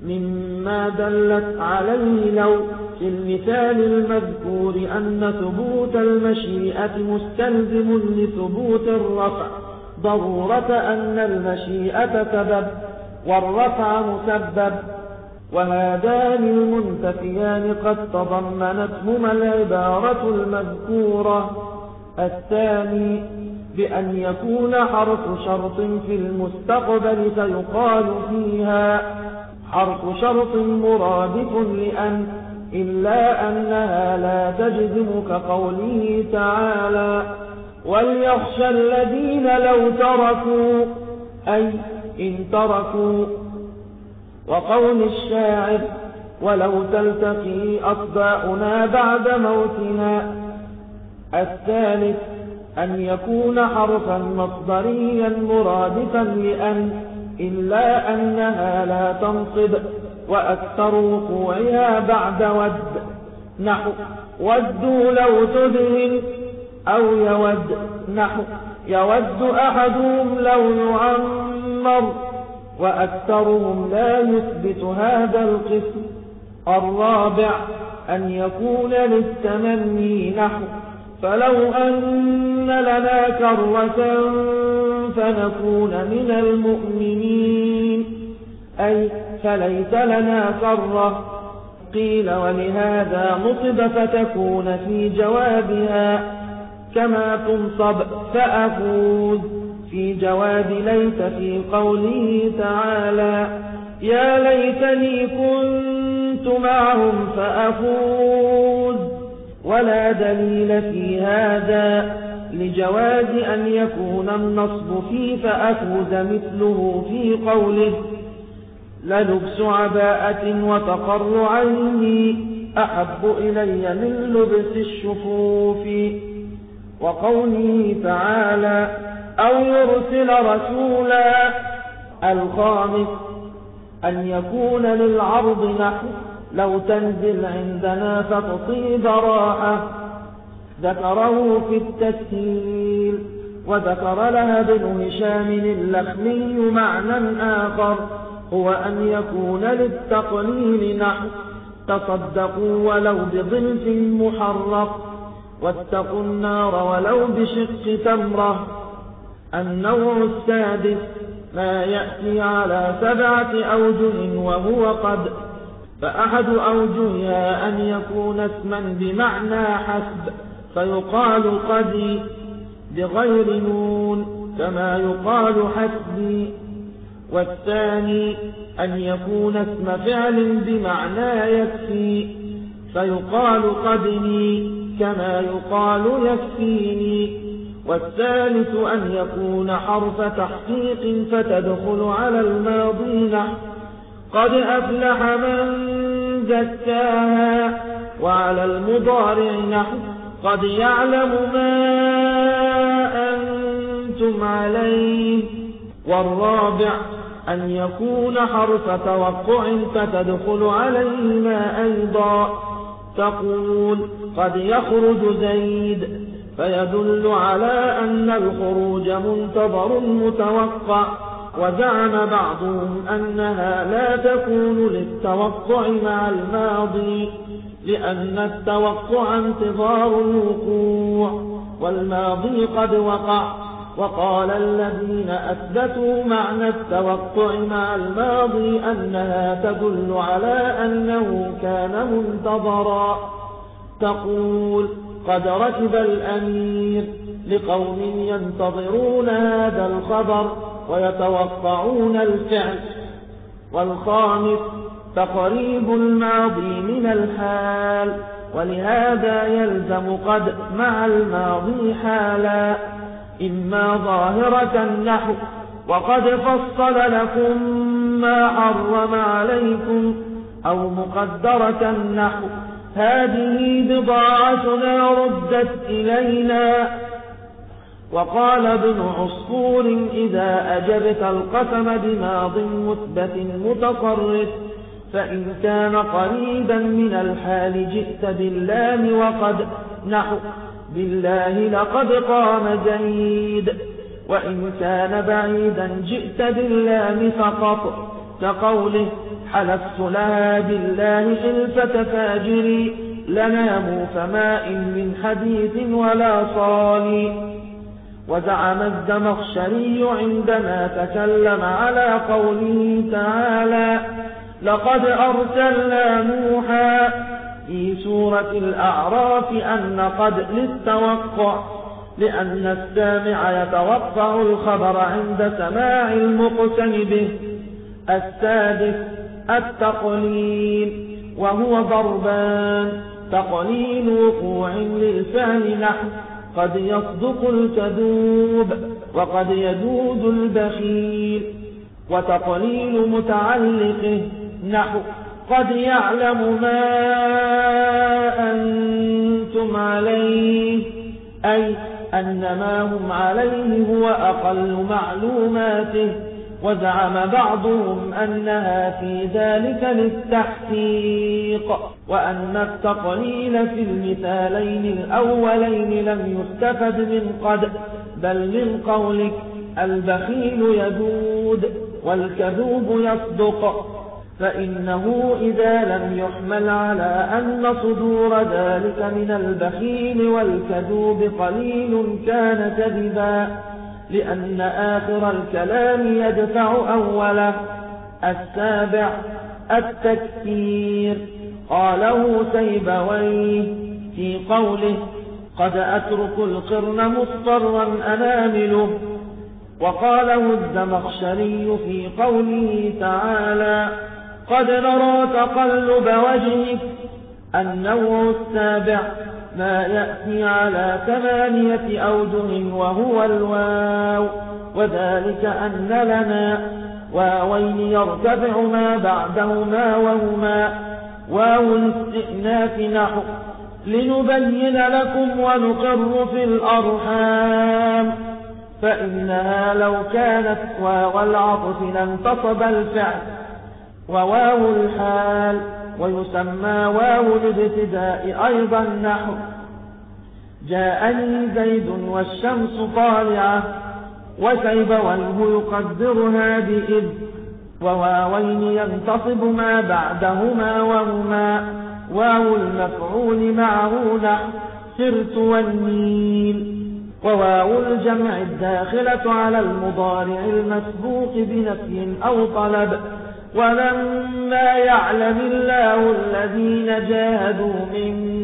مما دلت عليه لو في المثال المذكور أن ثبوت المشيئة مستلزم لثبوت الرفع، ضرورة أن المشيئة سبب والرفع مسبب، وهذان المنتفيان قد تضمنتهما العبارة المذكورة. الثاني بأن يكون حرف شرط في المستقبل فيقال فيها حرف شرط مرادف لأن، إلا أنها لا تجزم كقوله تعالى: وليخشى الذين لو تركوا، أي إن تركوا، وقول الشاعر: ولو تلتقي أطباؤنا بعد موتنا. الثالث أن يكون حرفا مصدريا مرادفا لأن، إلا أنها لا تنصب، وأكثر وقوعها بعد ود، نحو ودوا لو تدهن، أو يود، نحو يود أحدهم لو يعمر، وأكثرهم لا يثبت هذا القسم. الرابع أن يكون للتمني، نحو فلو أن لنا كرة فنكون من المؤمنين، أي فليس لنا كرة. قيل ولهذا نصب فتكون في جوابها كما تنصب فأفوز في جواب ليس في قوله تعالى: يا ليتني كنت معهم فأفوز. ولا دليل في هذا لجواز أن يكون النصب في فأفوز مثله في قوله: للبس عباءة وتقر عيني أحب إلي من لبس الشفوف. وقوله تعالى: أو يرسل رسولا. الخامس أن يكون للعرض، نحو لو تنزل عندنا فتصيب راحة، ذكره في التسهيل. وذكر لها ابن هشام اللخمي معنى آخر، هو أن يكون للتقليل، نحو تصدقوا ولو بضلف محرق، واتقوا النار ولو بشق تمرة. النوع السادس ما يأتي على 7 أوجه وهو قد، فأحد أوجهها أن يكون اسما بمعنى حسب، فيقال قدي بغير نون كما يقال حسبي. والثاني أن يكون اسم فعل بمعنى يكفي، فيقال قدني كما يقال يكفيني. والثالث أن يكون حرف تحقيق فتدخل على الماضي نحو قد أفلح من زكاها، وعلى المضارع نحو قد يعلم ما أنتم عليه. والرابع أن يكون حرف توقع فتدخل عليهما أيضا، تقول قد يخرج زيد، فيدل على أن الخروج منتظر متوقع. وزعم بعضهم أنها لا تكون للتوقع مع الماضي، لأن التوقع انتظار الوقوع والماضي قد وقع. وقال الذين أثبتوا معنى التوقع مع الماضي أنها تدل على أنه كان منتظرا، تقول قد ركب الأمير، لقوم ينتظرون هذا الخبر ويتوقعون الفعل. والخامس تقريب الماضي من الحال، ولهذا يلزم قد مع الماضي حالا، إما ظاهرة نحو وقد فصل لكم ما حرم عليكم، أو مقدرة نحو هذه بضاعتنا ردت إلينا. وقال ابن عصفور إذا أجبت القسم بماض مثبت متصرف، فإن كان قريبا من الحال جئت باللام وقد نحو بالله لقد قام زيد. وإن كان بعيدا جئت باللام فقط، كقوله حلفت لها بالله حلفة فاجري لنام فماء من حديث ولا صالي. وزعم الزمخشري عندما تكلم على قوله تعالى لقد أرسلنا نوحا في سورة الأعراف أن قد للتوقع، لأن السامع يتوقع الخبر عند سماع المقسم به. السادس التقليل، وهو ضربان: تقليل وقوع للفعل نحو قد يصدق الكذوب وقد يجود البخيل، وتقليل متعلقه نحو قد يعلم ما أنتم عليه، أي أن ما هم عليه هو أقل معلوماته. وزعم بعضهم أنها في ذلك للتحقيق، وأن التقليل في المثالين الأولين لم يستفد من قد، بل من قولك البخيل يجود والكذوب يصدق، فإنه إذا لم يحمل على أن صدور ذلك من البخيل والكذوب قليل كان كذبا، لأن آخر الكلام يدفع أوله. السابع التكثير، قاله سيبويه في قوله قد أترك القرن مصفرا أنامله، وقاله الزمخشري في قوله تعالى قد نرى تقلب وجهك. النوع السابع ما يأتي على 8 أوجه وهو الواو، وذلك أن لنا واوين يرتفع ما بعدهما وهما واو الاستئناف نحو لنبين لكم ونقر في الأرحام، فإنها لو كانت واو العطف لانتصب الفعل. وواو الحال، ويسمى واو الابتداء أيضا نحو جاءني زيد والشمس طالعة، وسيبويه يقدرها بإذ، وواوين ينتصب ما بعدهما وهما واو المفعول معه نحو سرت والنيل. وواو الجمع الداخلة على المضارع المسبوق بنفي أو طلب، ولما يعلم الله الذين جاهدوا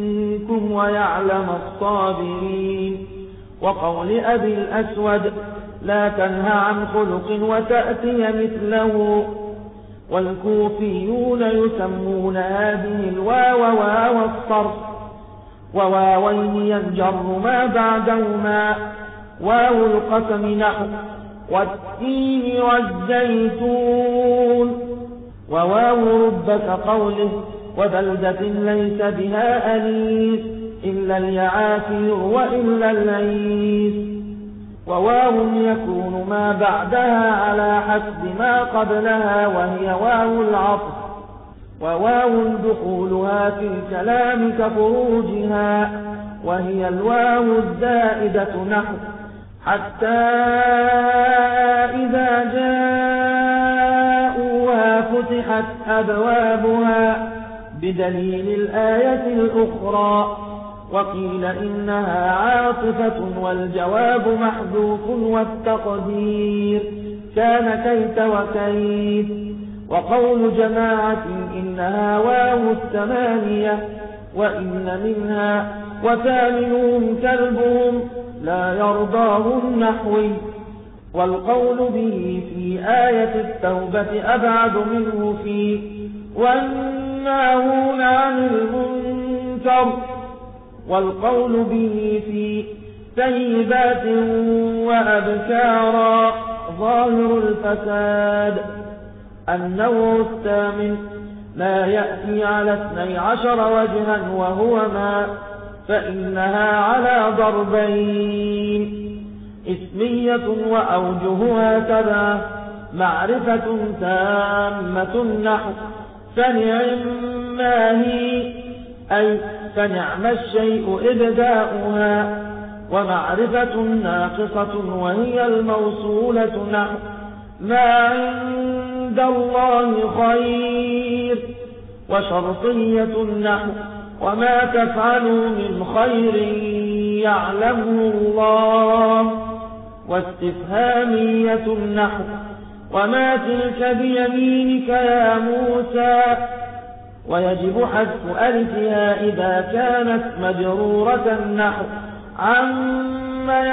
منكم ويعلم الصابرين. وقول أبي الأسود لا تنهى عن خلق وتأتي مثله. والكوفيون يسمون هذه الواو واو الصرف، وواوين ينجر ما بعدهما. واو القسم نحو والتين والزيتون. وواو رب كقوله وبلدة ليس بها أنيس إلا اليعافير وإلا الليث. وواو يكون ما بعدها على حسب ما قبلها وهي واو العطف. وواو دخولها في الكلام كخروجها وهي الواو الزائدة نحو حتى إذا جاءوها فتحت أبوابها بدليل الآية الأخرى. وقيل إنها عاطفة والجواب محذوف والتقدير كان كيت وكيت. وقول جماعة إنها واو الثمانية وإن منها وثامنهم كلبهم لا يرضاه النحوي. والقول به في آية التوبة أبعد منه في والناهون عن المنكر. والقول به في سيبات وأبكارا ظاهر الفساد. النوع الثامن ما يأتي على 12 وجها وهو ما، فإنها على ضربين: اسمية وأوجهها 7. معرفة تامة نحو فنعم ما هي أي فنعم الشيء إبداؤها. ومعرفة ناقصة وهي الموصولة نحو ما عند الله خير. وشرطية نحو وما تفعلوا من خير يعلمه الله. واستفهامية نحو وما تلك بيمينك يا موسى. ويجب حذف ألفها إذا كانت مجرورة نحو عما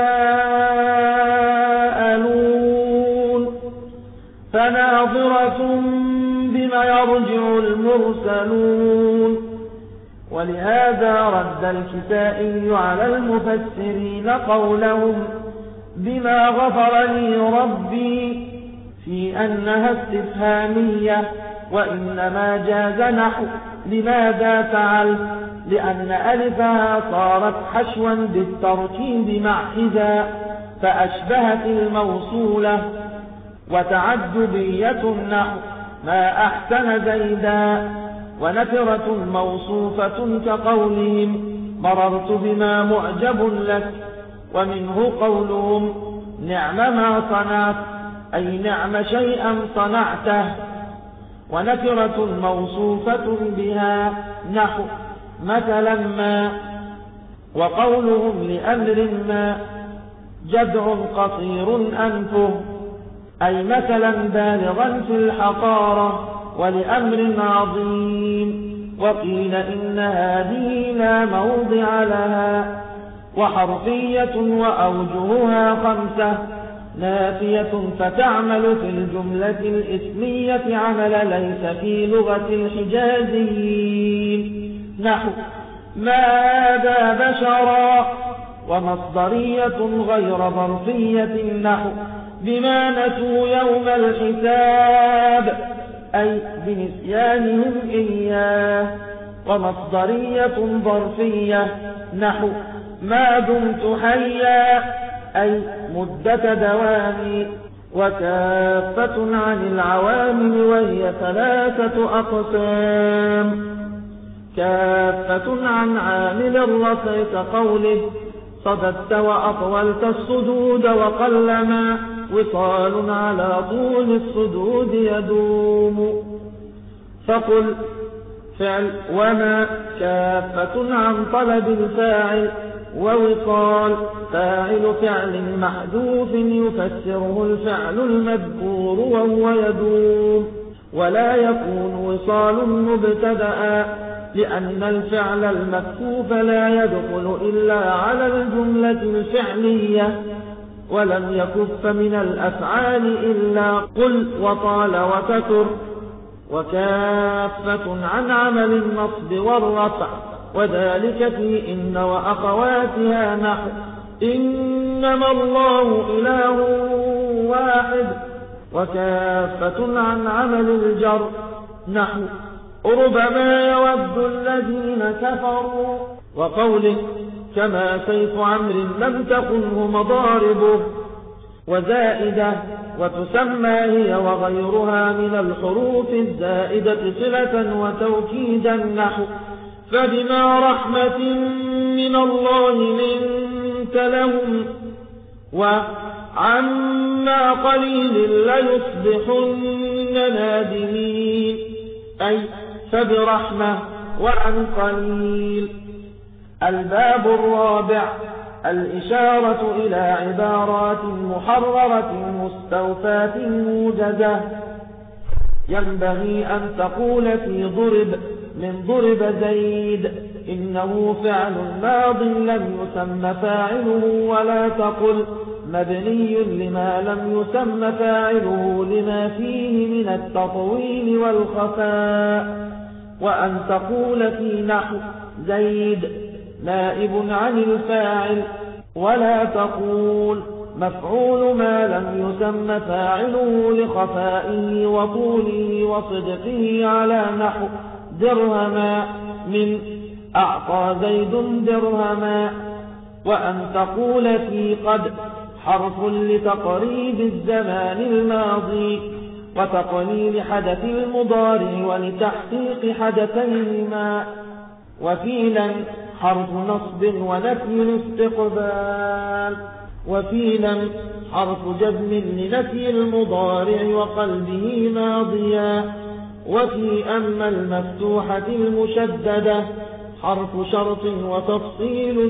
يتساءلون. فناظرة بما يرجع المرسلون. ولهذا رد الكسائي على المفسرين قولهم بما غفر لي ربي في أنها استفهامية، وإنما جاز نحو لماذا فعل، لأن ألفها صارت حشوا بالتركيب مع إذا فأشبهت الموصولة. وتعجبية نحو ما أحسن زيدا. ونكرة موصوفة كقولهم مررت بما معجب لك. ومنه قولهم نعم ما صنعت أي نعم شيئا صنعته. ونكرة موصوفة بها نحو مثلا ما. وقولهم لأمر ما جدع قصير أنفه أي مثلا بالغا في الحقارة ولأمر عظيم. وقيل إن هذه لا موضع لها. وحرفية وأوجهها 5: نافية فتعمل في الجملة الإسمية عمل ليس في لغة الحجازيين نحو ما هذا بشرا. ومصدرية غير ظرفية نحو بما نسوا يوم الحساب أي بنسيانهم إياه. ومصدرية ظرفية نحو ما دمت حيا أي مدة دوامي. وكافة عن العوامل وهي 3 أقسام: كافة عن عامل الرفع كقوله صددت وأطولت الصدود وقلما وصال على طول الصدود يدوم. فقل فعل وما كافة عن طلب الفاعل. ووصال فاعل فعل محذوف يفسره الفعل المذكور وهو يدوم. ولا يكون وصال مبتدأ لأن الفعل المكفوف لا يدخل إلا على الجملة الفعلية. ولم يكف من الأفعال إلا قل وطال وكثر. وكافة عن عمل النصب والرفع، وذلك في إن وأخواتها نحو إنما الله إله واحد. وكافة عن عمل الجر نحو ربما يود الذين كفروا. وقوله كما سيف عمرو لم تكنه مضاربه. وزائدة وتسمى هي وغيرها من الحروف الزائدة صلة وتوكيدا نحو فبما رحمة من الله لنت لهم وعما قليل ليصبحن نادمين، أي فبرحمة وعن قليل. الباب الرابع الإشارة إلى عبارات محررة مستوفاة موجزة. ينبغي أن تقول في ضرب من ضرب زيد إنه فعل ماض لم يسم فاعله، ولا تقل مبني لما لم يسم فاعله لما فيه من التطويل والخفاء. وأن تقول في نحو زيد نائب عن الفاعل، ولا تقول مفعول ما لم يسم فاعله لخفائه وطوله وصدقه على نحو درهما من أعطى زيد درهما. وأن تقول في قد حرف لتقريب الزمان الماضي وتقليل حدث المضارع ولتحقيق حدثيهما. وفي لن حرف نصب ونفي الاستقبال. وفي لن حرف جزم لنفي المضارع وقلبه ماضيا. وفي أما المفتوحة المشددة حرف شرط وتفصيل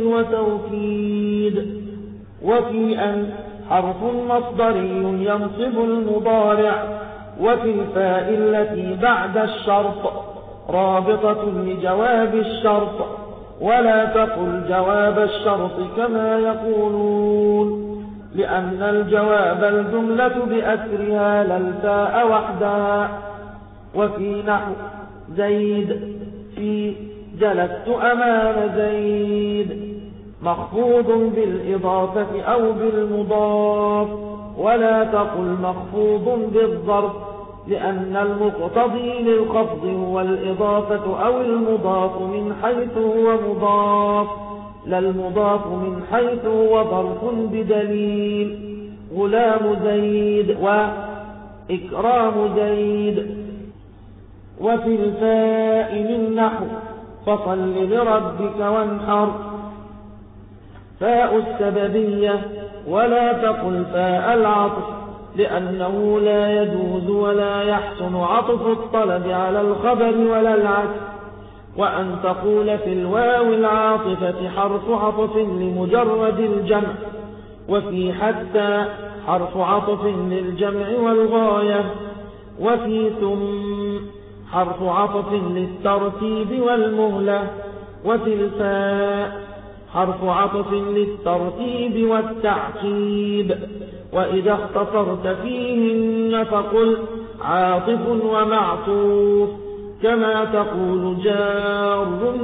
وتوكيد. وفي أن حرف مصدري ينصب المضارع. وفي الفاء التي بعد الشرط رابطة لجواب الشرط، ولا تقل جواب الشرط كما يقولون، لأن الجواب الجملة بأسرها لا الفاء وحدها. وفي نحو زيد في جلست أمام زيد مخفوض بالإضافة أو بالمضاف، ولا تقل مخفوض بالظرف، لأن المقتضي للخفض هو الإضافة أو المضاف من حيث هو مضاف، لا المضاف من حيث هو ظرف بدليل. غلام زيد وإكرام زيد. وفي الفاء من نحو فصل لربك وانحر فاء السببية، ولا تقل فاء العطف، لأنه لا يجوز ولا يحسن عطف الطلب على الخبر ولا العكس. وأن تقول في الواو العاطفة حرف عطف لمجرد الجمع. وفي حتى حرف عطف للجمع والغاية. وفي ثم حرف عطف للترتيب والمهلة. وفي الفاء حرف عطف للترتيب والتعقيب. وإذا اختصرت فيهن فقل عاطف ومعطوف، كما تقول جار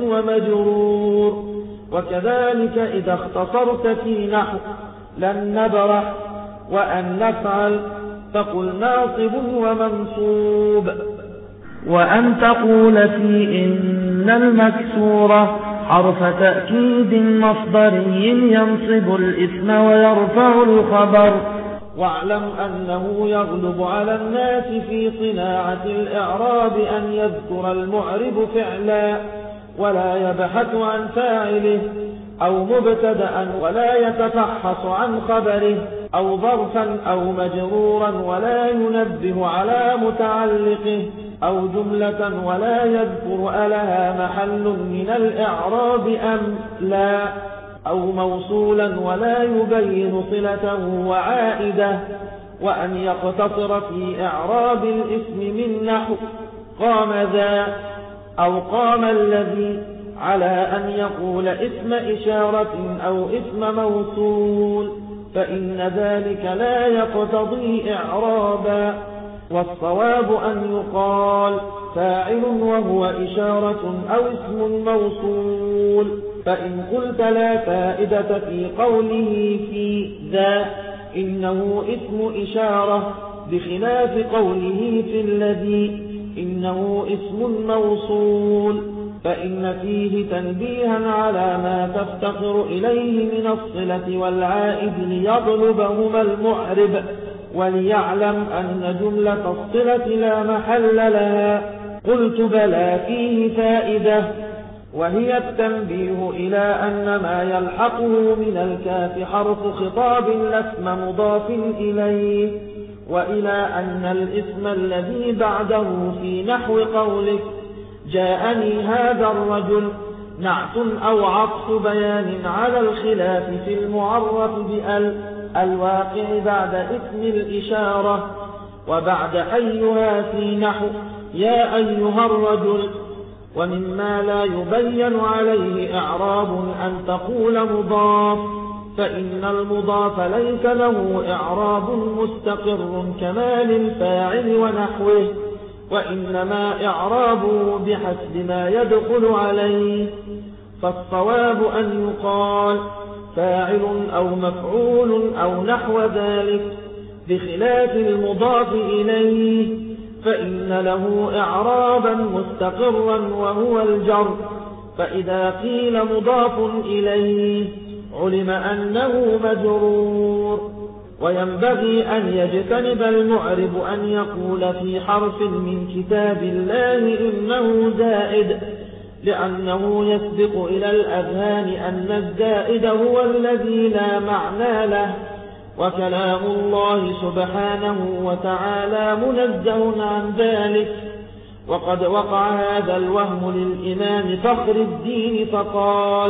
ومجرور. وكذلك إذا اختصرت في نحو لن نبرح وأن نفعل فقل ناصب ومنصوب. وأن تقول في إن المكسورة حرف تأكيد مصدري ينصب الإثم ويرفع الخبر. واعلم أنه يغلب على الناس في صناعة الإعراب أن يذكر المعرب فعلا ولا يبحث عن فاعله، أو مبتدأ ولا يتفحص عن خبره، أو ظرفا أو مجرورا ولا ينبه على متعلقه، أو جملة ولا يذكر ألها محل من الإعراب أم لا، أو موصولا ولا يبين صلته وعائده. وأن يقتصر في إعراب الاسم من نحو قام ذا أو قام الذي، على أن يقول اسم إشارة أو اسم موصول، فإن ذلك لا يقتضي إعرابا. والصواب أن يقال فاعل وهو إشارة أو اسم موصول. فإن قلت لا فائدة في قوله في ذا إنه اسم إشارة بخلاف قوله في الذي إنه اسم موصول، فإن فيه تنبيها على ما تفتقر إليه من الصلة والعائد ليطلبهما المعرب، وليعلم أن جملة الصلة لا محل لها. قلت بلى فيه فائدة، وهي التنبيه إلى أن ما يلحقه من الكاف حرف خطاب لا اسم مضاف إليه، وإلى أن الاسم الذي بعده في نحو قولك جاءني هذا الرجل نعت أو عطف بيان على الخلاف في المعرف بأل الواقع بعد اسم الإشارة وبعد أيها في نحو يا أيها الرجل. ومما لا يبين عليه إعراب أن تقول مضاف، فإن المضاف ليس له إعراب مستقر كما للفاعل ونحوه، وإنما إعرابه بحسب ما يدخل عليه. فالصواب أن يقال فاعل أو مفعول أو نحو ذلك بخلاف المضاف إليه، فإن له إعرابا مستقرا وهو الجر. فإذا قيل مضاف إليه علم أنه مجرور. وينبغي أن يجتنب المعرب أن يقول في حرف من كتاب الله إنه زائد، لأنه يسبق إلى الأذهان أن الزائد هو الذي لا معنى له، وكلام الله سبحانه وتعالى منزه عن ذلك. وقد وقع هذا الوهم للإمام فخر الدين فقال: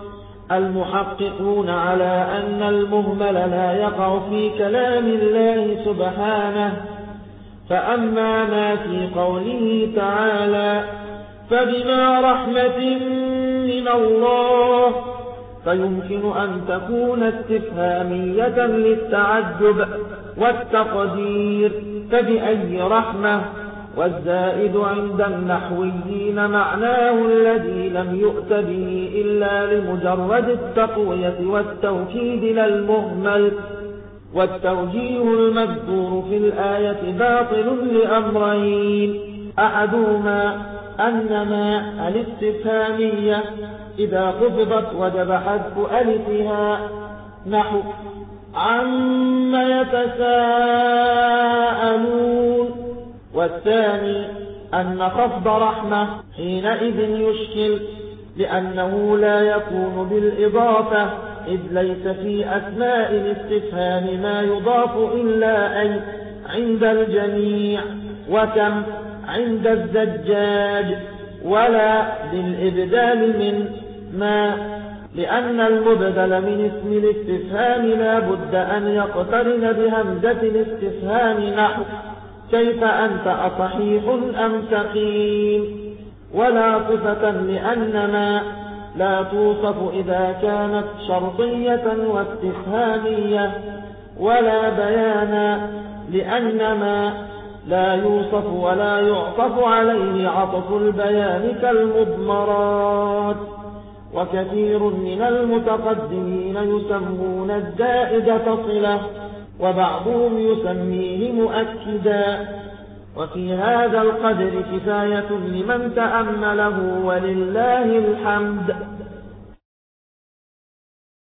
المحققون على أن المهمل لا يقع في كلام الله سبحانه، فأما ما في قوله تعالى فبما رحمة من الله فيمكن أن تكون استفهامية للتعجب والتقدير فبأي رحمة، والزائد عند النحويين معناه الذي لم يؤت به إلا لمجرد التقوية والتوكيد للمهمل. والتوجيه المذكور في الآية باطل لأمرين: أحدهما أن ما الاستفهامية إذا خفضت وجب حذف ألفها نحو عما يتساءلون. والثاني أن خفض رحمة حينئذ يشكل، لأنه لا يكون بالإضافة، إذ ليس في أسماء الاستفهام ما يضاف إلا أي عند الجميع، وكم عند الزجاج، ولا بالإبدال من ما، لأن المبدل من اسم الاستفهام لا بد أن يقترن بهمزة الاستفهام نحو كيف أنت أصحيح أم سقيم، ولا صفة لأن ما لا توصف إذا كانت شرطية واستفهامية، ولا بيانا لأن ما لا يوصف ولا يعطف عليه عطف البيان كالمضمرات. وكثير من المتقدمين يسمون الزائدة صلة، وبعضهم يسميه مؤكدا. وفي هذا القدر كفاية لمن تأمله، ولله الحمد.